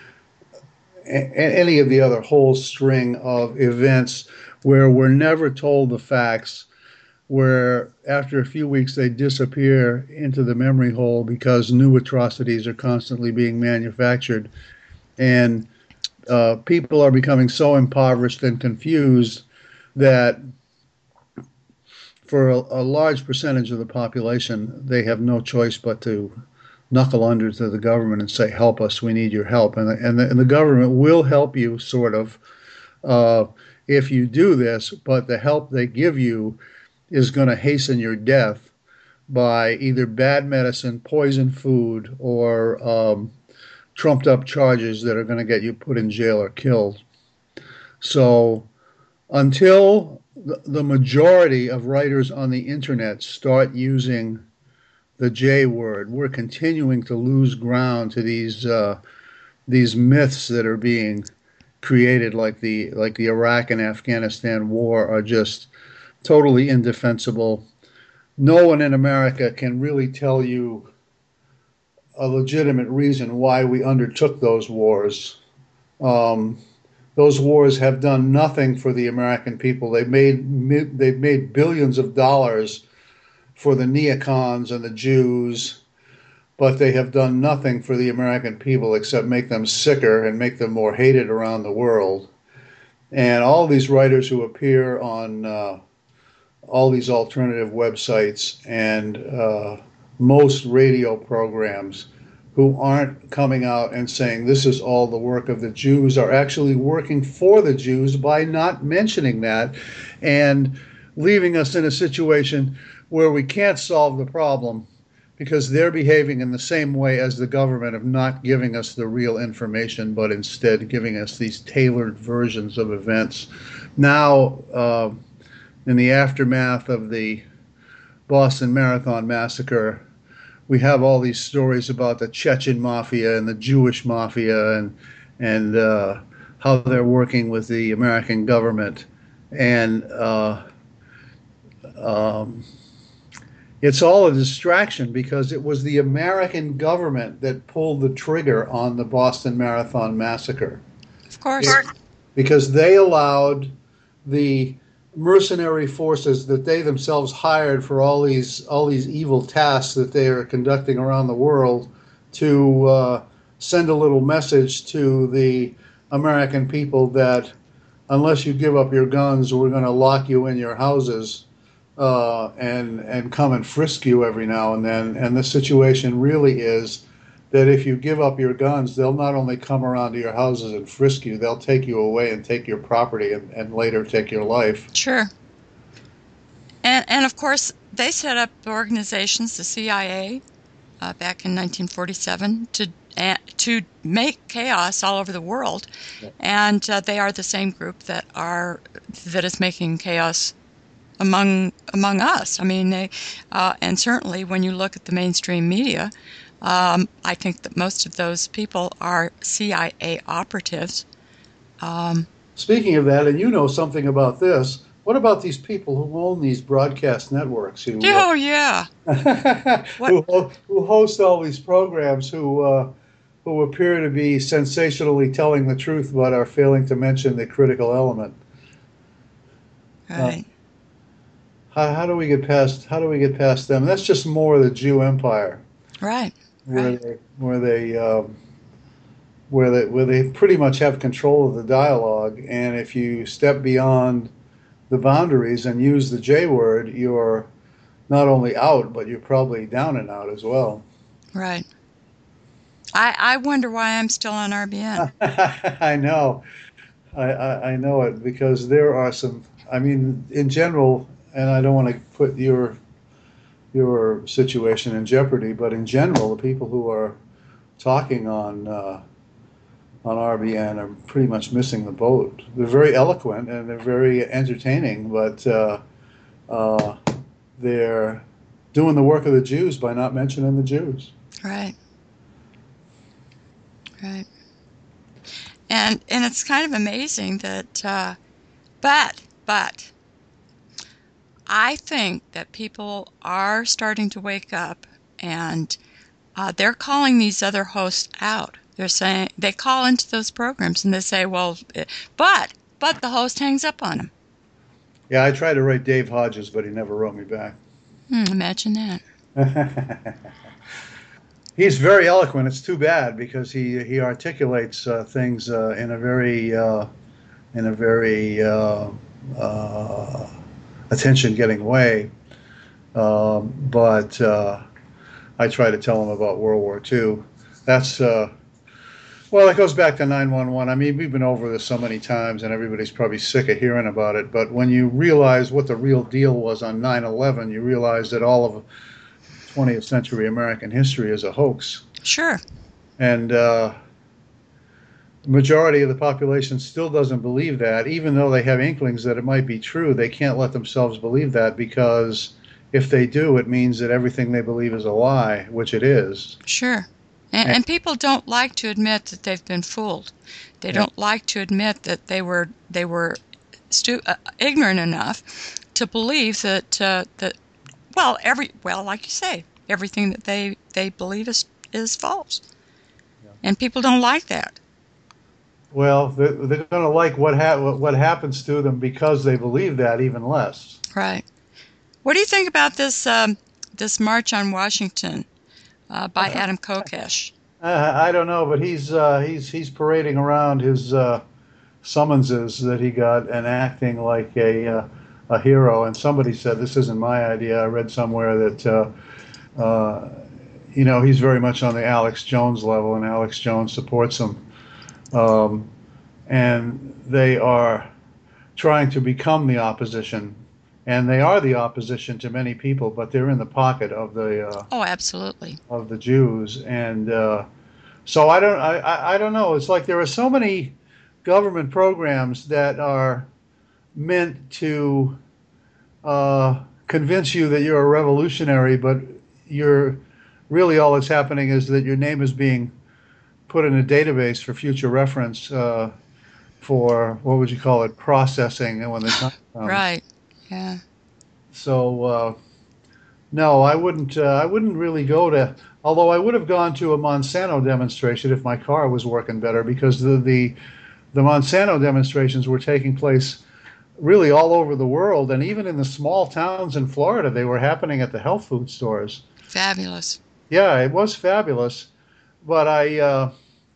a- any of the other whole string of events where we're never told the facts, where after a few weeks they disappear into the memory hole because new atrocities are constantly being manufactured. And uh, people are becoming so impoverished and confused that for a, a large percentage of the population, they have no choice but to knuckle under to the government and say, "Help us! We need your help." And the, and the, and the government will help you, sort of, uh, if you do this. But the help they give you is going to hasten your death by either bad medicine, poison food, or um, trumped up charges that are going to get you put in jail or killed. So until the majority of writers on the internet start using the J word, we're continuing to lose ground to these uh, these myths that are being created, like the like the Iraq and Afghanistan war, are just totally indefensible. No one in America can really tell you a legitimate reason why we undertook those wars. Um, those wars have done nothing for the American people. They've made they've made billions of dollars for the neocons and the Jews, but they have done nothing for the American people except make them sicker and make them more hated around the world. And all these writers who appear on uh, all these alternative websites and uh, most radio programs who aren't coming out and saying this is all the work of the Jews are actually working for the Jews by not mentioning that and leaving us in a situation where we can't solve the problem because they're behaving in the same way as the government of not giving us the real information, but instead giving us these tailored versions of events. Now, uh, in the aftermath of the Boston Marathon massacre, we have all these stories about the Chechen mafia and the Jewish mafia and and uh, how they're working with the American government, and uh, um, it's all a distraction because it was the American government that pulled the trigger on the Boston Marathon massacre. of course, It, because they allowed the mercenary forces that they themselves hired for all these all these evil tasks that they are conducting around the world to uh, send a little message to the American people that unless you give up your guns, we're going to lock you in your houses uh, and and come and frisk you every now and then. And the situation really is that if you give up your guns, they'll not only come around to your houses and frisk you, they'll take you away and take your property and, and later take your life. Sure. And, and of course, they set up organizations, the C I A, uh, back in nineteen forty-seven, to uh, to make chaos all over the world, Yeah. and uh, they are the same group that are that is making chaos among among us. I mean, they uh, and certainly when you look at the mainstream media, um, I think that most of those people are C I A operatives. Um, Speaking of that, and you know something about this, what about these people who own these broadcast networks who oh yeah, uh, what? who, ho- who host all these programs who uh, who appear to be sensationally telling the truth but are failing to mention the critical element? Uh, Right, how, how do we get past how do we get past them? That's just more of the Jew empire, right, where right. they where they um, where they where they pretty much have control of the dialogue, and if you step beyond the boundaries and use the J word, you're not only out, but you're probably down and out as well. Right. I, I wonder why I'm still on R B N. I know, I, I, I know it because there are some. I mean, in general, and I don't want to put your your situation in jeopardy, but in general, the people who are talking on uh, on R B N are pretty much missing the boat. They're very eloquent and they're very entertaining, but uh, uh, they're doing the work of the Jews by not mentioning the Jews. Right, right. And and it's kind of amazing that, uh, but but I think that people are starting to wake up, and uh, they're calling these other hosts out. They're saying they call into those programs and they say, well, eh, but but the host hangs up on them. Yeah, I tried to write Dave Hodges, but he never wrote me back. Hmm, imagine that. He's very eloquent. It's too bad because he he articulates uh, things uh, in a very uh, in a very uh, uh, attention-getting way. Um, but uh, I try to tell him about World War Two. That's uh, well, it goes back to nine one one. I mean, we've been over this so many times, and everybody's probably sick of hearing about it. But when you realize what the real deal was on nine eleven, you realize that all of twentieth century American history is a hoax. Sure. And uh, the majority of the population still doesn't believe that, even though they have inklings that it might be true. They can't let themselves believe that because if they do, it means that everything they believe is a lie, which it is. Sure. And, And, and people don't like to admit that they've been fooled. They yeah. don't like to admit that they were they were stu- uh, ignorant enough to believe that uh, that well every well like you say everything that they they believe is is false. Yeah. And people don't like that. Well, they're, they're going to like what, ha- what happens to them because they believe that even less. Right. What do you think about this um, this march on Washington uh, by Adam Kokesh? Uh, I don't know, but he's uh, he's he's parading around his uh, summonses that he got and acting like a uh, a hero. And somebody said this isn't my idea. I read somewhere that uh, uh, you know he's very much on the Alex Jones level, and Alex Jones supports him. Um, and they are trying to become the opposition, and they are the opposition to many people, but they're in the pocket of the uh, Oh, absolutely. of the Jews, and uh, so I don't I, I I don't know. It's like there are so many government programs that are meant to uh, convince you that you're a revolutionary, but you're really all that's happening is that your name is being put in a database for future reference uh, for what would you call it processing when the time comes. Right. Yeah. So uh, no, I wouldn't. Uh, I wouldn't really go to. Although I would have gone to a Monsanto demonstration if my car was working better, because the the, the Monsanto demonstrations were taking place really all over the world, and even in the small towns in Florida, they were happening at the health food stores. Fabulous. Yeah, it was fabulous. But I uh,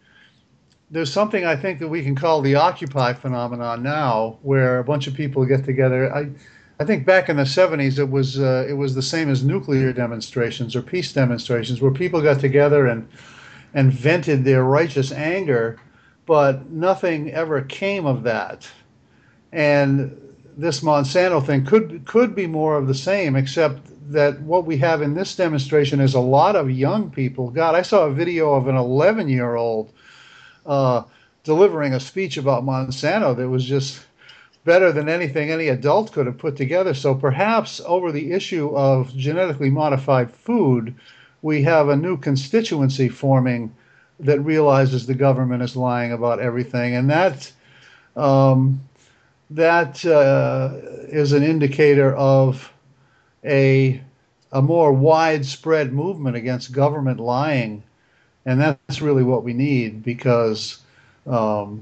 there's something I think that we can call the Occupy phenomenon now, where a bunch of people get together. I, I think back in the seventies, it was uh, it was the same as nuclear demonstrations or peace demonstrations, where people got together and and vented their righteous anger, but nothing ever came of that. And this Monsanto thing could could be more of the same, except that what we have in this demonstration is a lot of young people. God, I saw a video of an eleven year old uh, delivering a speech about Monsanto that was just better than anything any adult could have put together. So perhaps over the issue of genetically modified food, we have a new constituency forming that realizes the government is lying about everything, and that um, that uh, is an indicator of a a more widespread movement against government lying, and that's really what we need because um,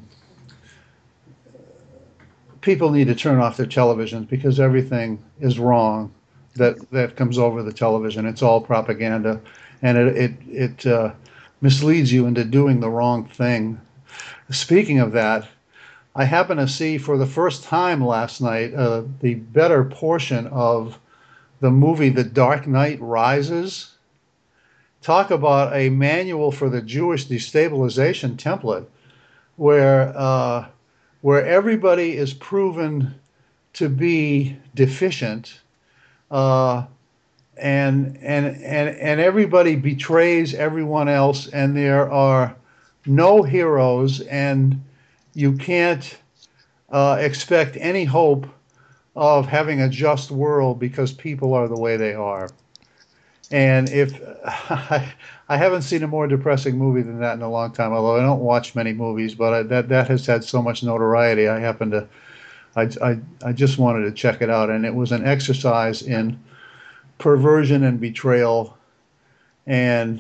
people need to turn off their televisions because everything is wrong that that comes over the television. It's all propaganda, and it it, it uh, misleads you into doing the wrong thing. Speaking of that, I happened to see for the first time last night uh, the better portion of the movie The Dark Knight Rises. Talk about a manual for the Jewish destabilization template, where uh, where everybody is proven to be deficient, uh, and and and and everybody betrays everyone else, and there are no heroes, and you can't uh, expect any hope of having a just world because people are the way they are. And if I, I haven't seen a more depressing movie than that in a long time, although I don't watch many movies, but I, that that has had so much notoriety. I happen to, I, I, I just wanted to check it out, and it was an exercise in perversion and betrayal, and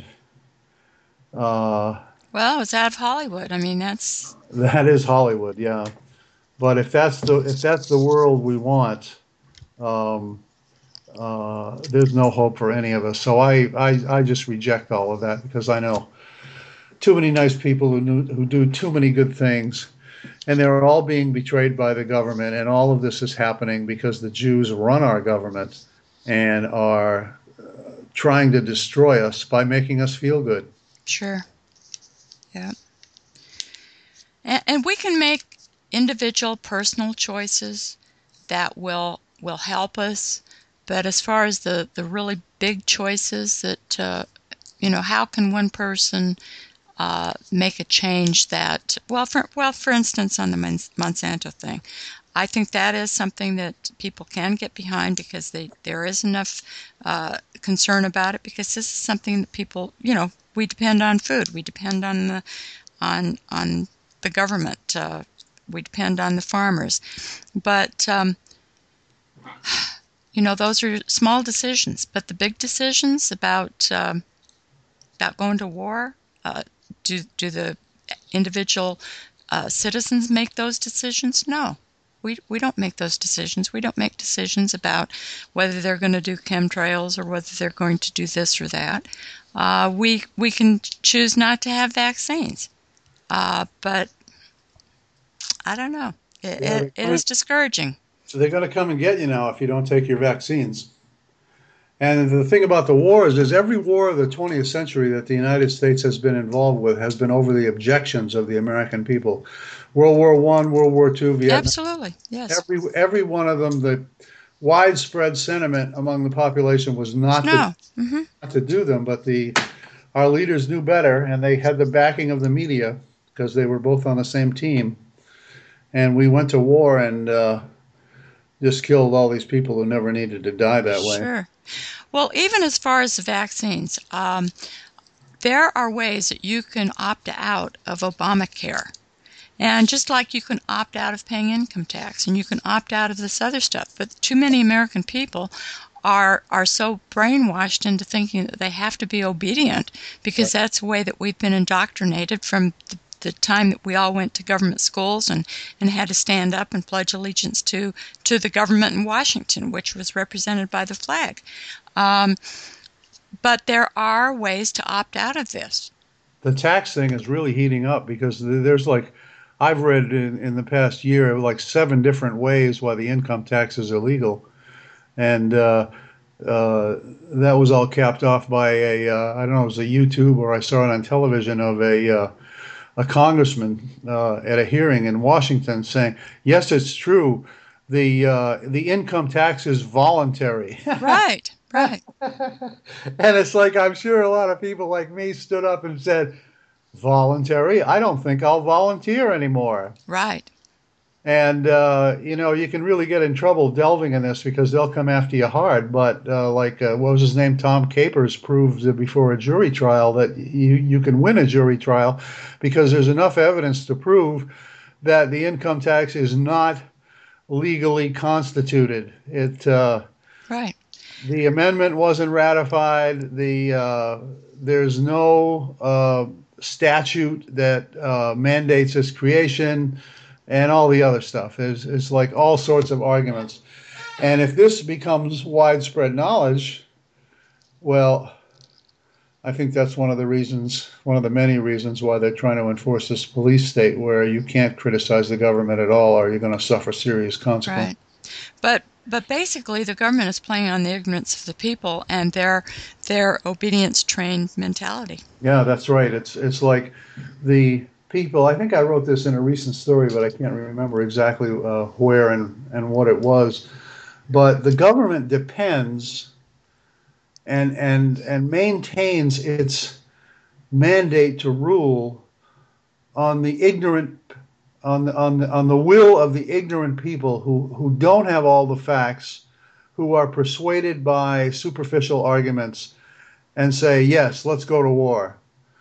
uh, Well, it's out of Hollywood. I mean, that's that is Hollywood, yeah. But if that's the if that's the world we want, um, uh, there's no hope for any of us. So I, I I just reject all of that because I know too many nice people who knew, who do too many good things, and they're all being betrayed by the government. And all of this is happening because the Jews run our government and are trying to destroy us by making us feel good. sure. Yeah. And, and we can make individual personal choices that will will help us. But as far as the, the really big choices that, uh, you know, how can one person uh, make a change that, well, for, well, for instance, on the Monsanto thing, I think that is something that people can get behind because they, there is enough uh, concern about it because this is something that people, you know, we depend on food. We depend on the, on, on the government. Uh, we depend on the farmers. But, um, you know, those are small decisions. But the big decisions about, um, about going to war, uh, do, do the individual uh, citizens make those decisions? No. We, we don't make those decisions. We don't make decisions about whether they're going to do chemtrails or whether they're going to do this or that. Uh, we we can choose not to have vaccines, uh, but I don't know. It, Yeah, it, they're it coming, is discouraging. so they're going to come and get you now if you don't take your vaccines. And the thing about the wars is every war of the twentieth century that the United States has been involved with has been over the objections of the American people. World War One, World War Two, Vietnam. Absolutely, yes. Every every one of them, the widespread sentiment among the population was not to No. Mm-hmm. not to do them, but the our leaders knew better, and they had the backing of the media because they were both on the same team. And we went to war and uh, just killed all these people who never needed to die that way. Sure. Well, even as far as the vaccines, um, there are ways that you can opt out of Obamacare. And just like you can opt out of paying income tax and you can opt out of this other stuff, but too many American people are are so brainwashed into thinking that they have to be obedient because that's the way that we've been indoctrinated from the, the time that we all went to government schools and, and had to stand up and pledge allegiance to, to the government in Washington, which was represented by the flag. Um, but there are ways to opt out of this. The tax thing is really heating up because there's like I've read in, in the past year like seven different ways why the income tax is illegal, and uh, uh, that was all capped off by a uh, I don't know, it was a YouTube or I saw it on television of a uh, a congressman uh, at a hearing in Washington saying, "Yes, it's true. The uh, the income tax is voluntary." Right, right, And it's like I'm sure a lot of people like me stood up and said, "Voluntary? I don't think I'll volunteer anymore." right. And uh, you know, you can really get in trouble delving in this because they'll come after you hard. But uh, like, uh, what was his name? Tom Capers proved before a jury trial that you you can win a jury trial because there's enough evidence to prove that the income tax is not legally constituted. It uh, Right. the amendment wasn't ratified. The uh, there's no uh, statute that uh, mandates its creation, and all the other stuff. Is is like all sorts of arguments. And if this becomes widespread knowledge, well, I think that's one of the reasons, one of the many reasons why they're trying to enforce this police state where you can't criticize the government at all or you're going to suffer serious consequences. Right. But but basically the government is playing on the ignorance of the people and their their obedience trained mentality. Yeah, that's right. It's it's like the people. I think I wrote this in a recent story, but I can't remember exactly uh, where and and what it was. But the government depends and and and maintains its mandate to rule on the ignorant on the, on the, on the will of the ignorant people who who don't have all the facts, who are persuaded by superficial arguments and say yes, let's go to war,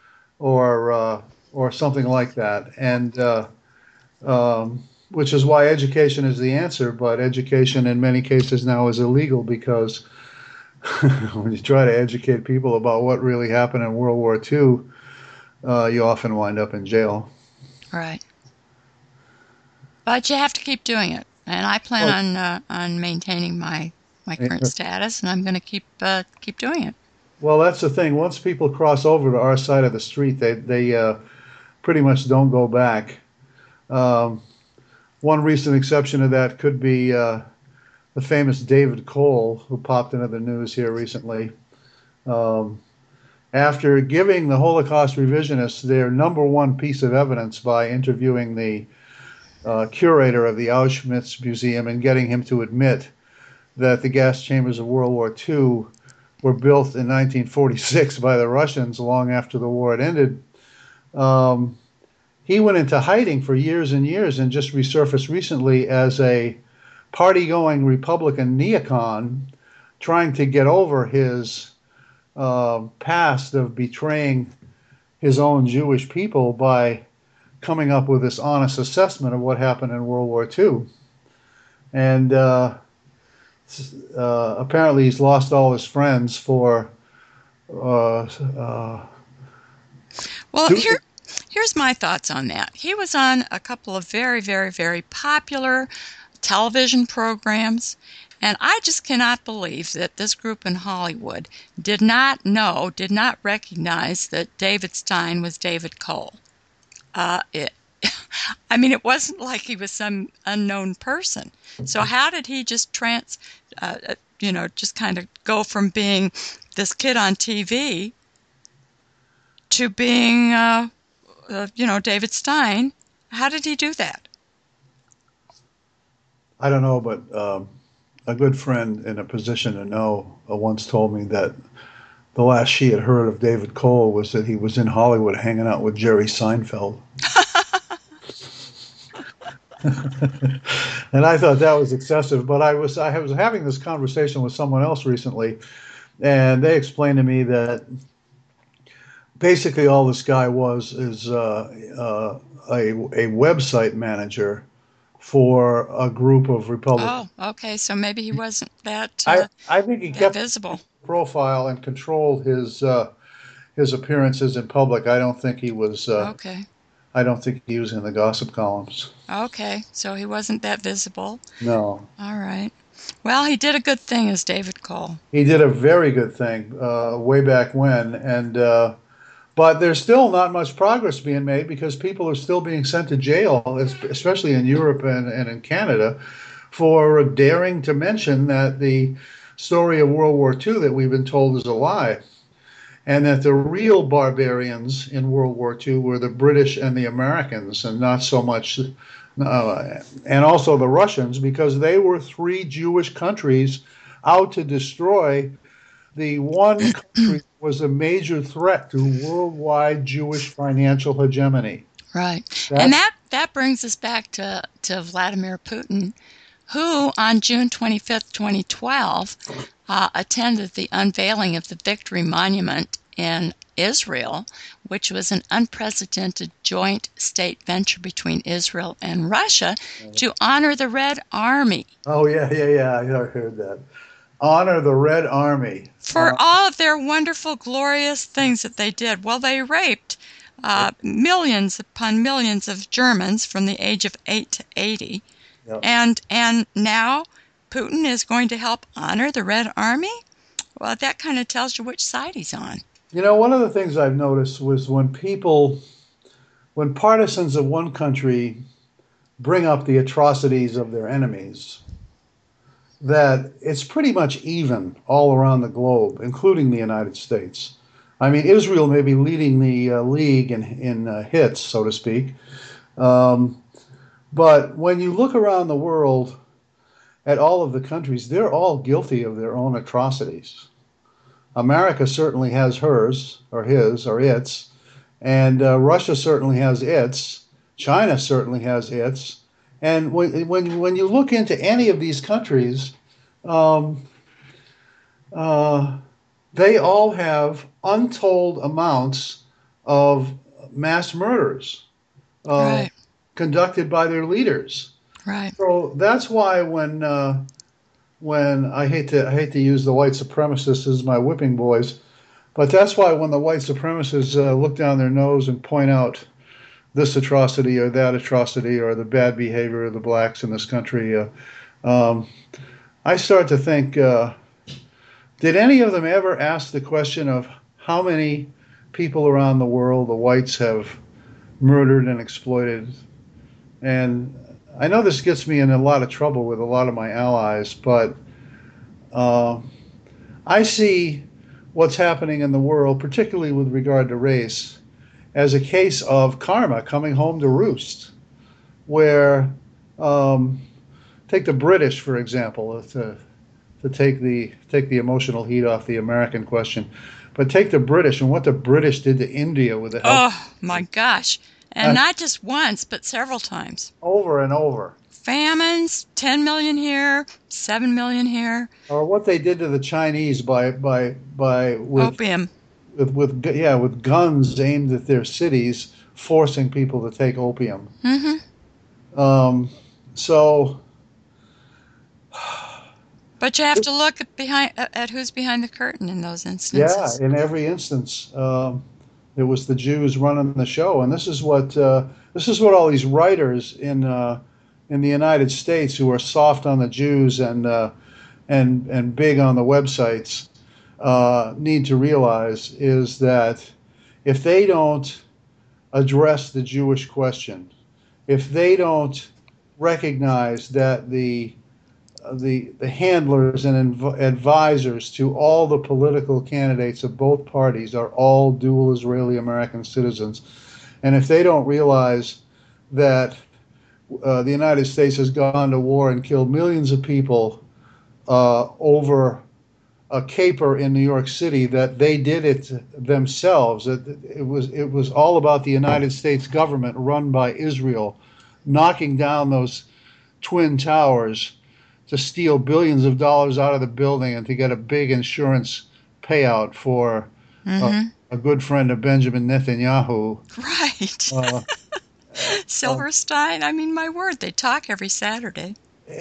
or uh, or something like that, and uh, um, which is why education is the answer. But education in many cases now is illegal because when you try to educate people about what really happened in World War Two, uh, you often wind up in jail. Right. But you have to keep doing it. And I plan Well, on uh, on maintaining my my current eh, status, and I'm going to keep uh, keep doing it. well, that's the thing. Once people cross over to our side of the street, they they uh, pretty much don't go back. Um, one recent exception to that could be uh, the famous David Cole, who popped into the news here recently. Um, After giving the Holocaust revisionists their number one piece of evidence by interviewing the uh, curator of the Auschwitz Museum and getting him to admit that the gas chambers of World War Two were built in nineteen forty-six by the Russians long after the war had ended, um, he went into hiding for years and years and just resurfaced recently as a party-going Republican neocon trying to get over his uh, past of betraying his own Jewish people by coming up with this honest assessment of what happened in World War Two. And uh, uh, apparently he's lost all his friends for uh, uh, Well, doing. here here's my thoughts on that. He was on a couple of very very very popular television programs, and I just cannot believe that this group in Hollywood did not know, did not recognize that David Stein was David Cole. Uh, it, I mean, it wasn't like he was some unknown person. So how did he just trans, uh, uh, you know, just kind of go from being this kid on T V to being, uh, uh, you know, David Stein? How did he do that? I don't know, but um, a good friend in a position to know uh, once told me that the last she had heard of David Cole was that he was in Hollywood hanging out with Jerry Seinfeld. And I thought that was excessive, but I was I was having this conversation with someone else recently, and they explained to me that basically all this guy was is uh, uh, a a website manager for a group of Republicans. Oh, okay. So maybe he wasn't that I uh, I think he that kept visible. his profile and controlled his uh, his appearances in public. I don't think he was. Uh, Okay. I don't think he was in the gossip columns. Okay. So he wasn't that visible. No, All right. Well, he did a good thing as David Cole. he did a very good thing uh, way back when, and uh, but there's still not much progress being made because people are still being sent to jail, especially in Europe and, and in Canada, for daring to mention that the story of World War Two that we've been told is a lie, and that the real barbarians in World War Two were the British and the Americans, and not so much, uh, and also the Russians, because they were three Jewish countries out to destroy the one country that was a major threat to worldwide Jewish financial hegemony. Right. And That's that, that brings us back to, to Vladimir Putin, who on June twenty-fifth, twenty twelve, uh, attended the unveiling of the Victory Monument in Israel, which was an unprecedented joint state venture between Israel and Russia to honor the Red Army oh yeah, yeah, yeah. I heard that. Honor the Red Army. for Uh, all of their wonderful, glorious things that they did. Well, they raped uh, millions upon millions of Germans from the age of eight to eighty. yeah. And and now Putin is going to help honor the Red Army? Well, that kind of tells you which side he's on. You know, one of the things I've noticed was when people, when partisans of one country bring up the atrocities of their enemies, that it's pretty much even all around the globe, including the United States. I mean, Israel may be leading the uh, league in, in uh, hits, so to speak. Um, but when you look around the world at all of the countries, they're all guilty of their own atrocities. America certainly has hers, or his, or its, and uh, Russia certainly has its. China certainly has its. And when when when you look into any of these countries, um, uh, they all have untold amounts of mass murders uh, Right, conducted by their leaders. right. So that's why when uh, when I hate to I hate to use the white supremacists as my whipping boys, but that's why when the white supremacists uh, look down their nose and point out this atrocity or that atrocity or the bad behavior of the blacks in this country, uh, um, I start to think, uh, did any of them ever ask the question of how many people around the world the whites have murdered and exploited? And I know this gets me in a lot of trouble with a lot of my allies, but uh, I see what's happening in the world, particularly with regard to race, as a case of karma coming home to roost, where um, take the British, for example, to, to take the take the emotional heat off the American question, but take the British and what the British did to India with the help Oh, my gosh. And uh, not just once, but several times. over and over, Famines, ten million here, seven million here. or what they did to the Chinese by by by with Opium. with, with yeah with guns aimed at their cities, forcing people to take opium. Mm-hmm. Um, so But you have to look at behind at who's behind the curtain in those yeah, instances. in every instance, um, it was the Jews running the show, and this is what uh, this is what all these writers in uh, in the United States who are soft on the Jews and uh, and and big on the websites uh, need to realize is that if they don't address the Jewish question, if they don't recognize that the the the handlers and inv- advisors to all the political candidates of both parties are all dual Israeli American citizens, and if they don't realize that uh, the United States has gone to war and killed millions of people uh, over a caper in New York City, that they did it themselves. It, it was it was all about the United States government run by Israel knocking down those twin towers to steal billions of dollars out of the building and to get a big insurance payout for uh, Mm-hmm. a good friend of Benjamin Netanyahu. Right. Uh, uh, Silverstein, I mean, my word, they talk every Saturday.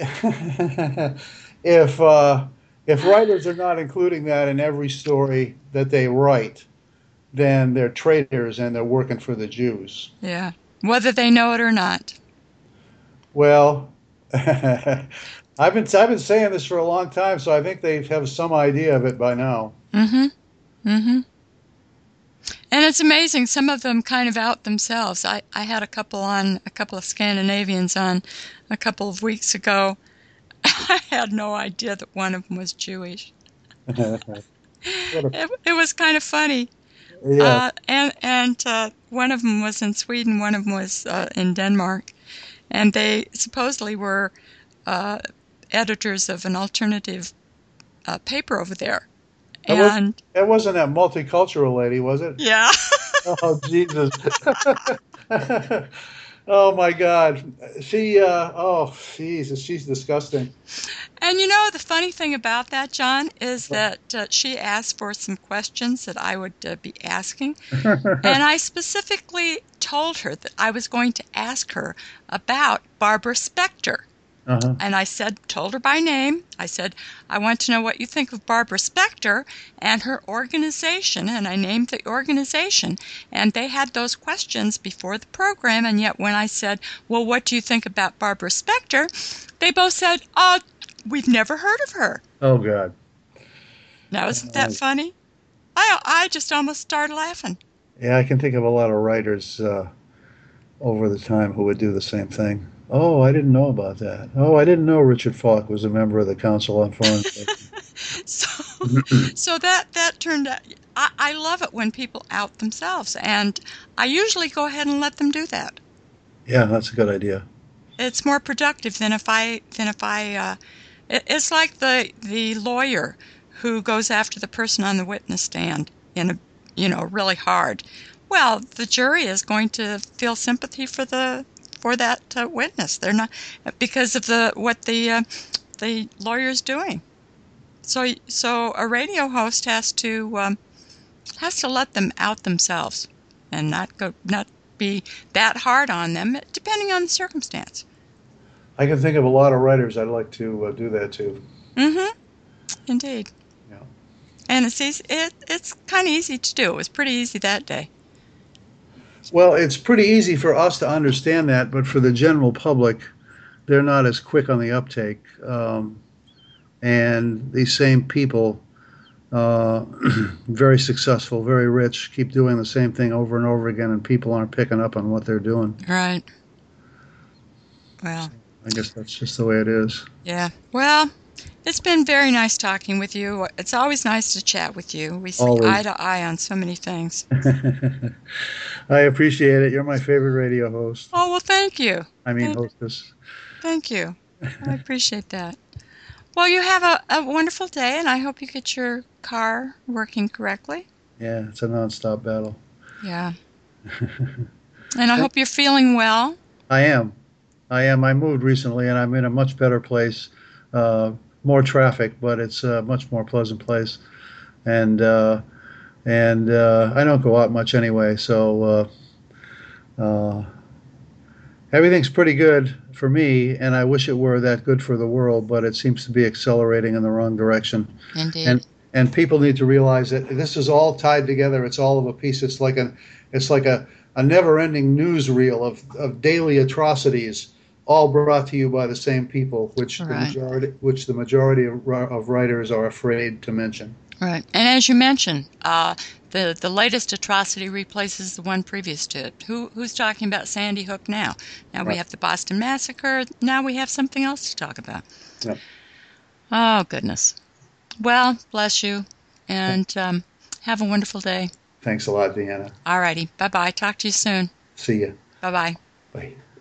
if uh, if writers are not including that in every story that they write, then they're traitors and they're working for the Jews. Yeah. Whether they know it or not. Well, I've been I've been saying this for a long time, so I think they have some idea of it by now. Mm-hmm. Mm-hmm. And it's amazing. Some of them kind of out themselves. I, I had a couple on, a couple of Scandinavians on a couple of weeks ago. I had no idea that one of them was Jewish. What a, It, it was kind of funny. yeah. Uh, and and uh, one of them was in Sweden, one of them was uh, in Denmark, and they supposedly were uh, editors of an alternative uh, paper over there. That was And that wasn't that multicultural lady, was it? yeah. Oh Jesus. Oh my God. She uh oh Jesus, she's disgusting. And you know, the funny thing about that, John, is that uh, she asked for some questions that I would uh, be asking. And I specifically told her that I was going to ask her about Barbara Specter. Uh-huh. And I said, told her by name, I said, I want to know what you think of Barbara Specter and her organization. And I named the organization. And they had those questions before the program. And yet when I said, well, what do you think about Barbara Specter? They both said, oh, we've never heard of her. Oh God. Now, isn't that Uh, funny? I, I just almost started laughing. yeah, I can think of a lot of writers uh, over the time who would do the same thing. Oh, I didn't know about that. Oh, I didn't know Richard Falk was a member of the Council on Foreign Relations. so so that that turned out, I, I love it when people out themselves, and I usually go ahead and let them do that. Yeah, that's a good idea. It's more productive than if I than if I uh, it, it's like the the lawyer who goes after the person on the witness stand in a you know really hard. Well, the jury is going to feel sympathy for the for that uh, witness. They're not, because of the what the uh, the lawyer's doing. So, so a radio host has to um, has to let them out themselves, and not go not be that hard on them, depending on the circumstance. I can think of a lot of writers I'd like to uh, do that to. Mm-hmm. Indeed. Yeah. And it's easy, it it's kind of easy to do. It was pretty easy that day. Well, it's pretty easy for us to understand that, but for the general public, they're not as quick on the uptake. Um, and these same people, uh, very successful, very rich, keep doing the same thing over and over again, and people aren't picking up on what they're doing. Right. Well. I guess that's just the way it is. Yeah. Well, it's been very nice talking with you. It's always nice to chat with you. We see Always. eye to eye on so many things. I appreciate it. You're my favorite radio host. Oh, well, thank you. I mean, Thank, hostess. thank you. I appreciate that. Well, you have a, a wonderful day, and I hope you get your car working correctly. Yeah, it's a nonstop battle. Yeah. And I hope you're feeling well. I am. I am. I moved recently, and I'm in a much better place. Uh, more traffic, but it's a much more pleasant place. And uh, and uh, I don't go out much anyway, so uh, uh, everything's pretty good for me. And I wish it were that good for the world, but it seems to be accelerating in the wrong direction. Indeed. And and people need to realize that this is all tied together. It's all of a piece. It's like a it's like a, a never-ending newsreel of, of daily atrocities, all brought to you by the same people, which Right. the majority which the majority of, of writers are afraid to mention. Right. And as you mentioned, uh, the, the latest atrocity replaces the one previous to it. Who Who's talking about Sandy Hook now? Now we Right. have the Boston Massacre. Now we have something else to talk about. Yep. Oh, goodness. Well, bless you, and um, have a wonderful day. Thanks a lot, Deanna. All righty. Bye-bye. Talk to you soon. See ya. Bye-bye. Bye.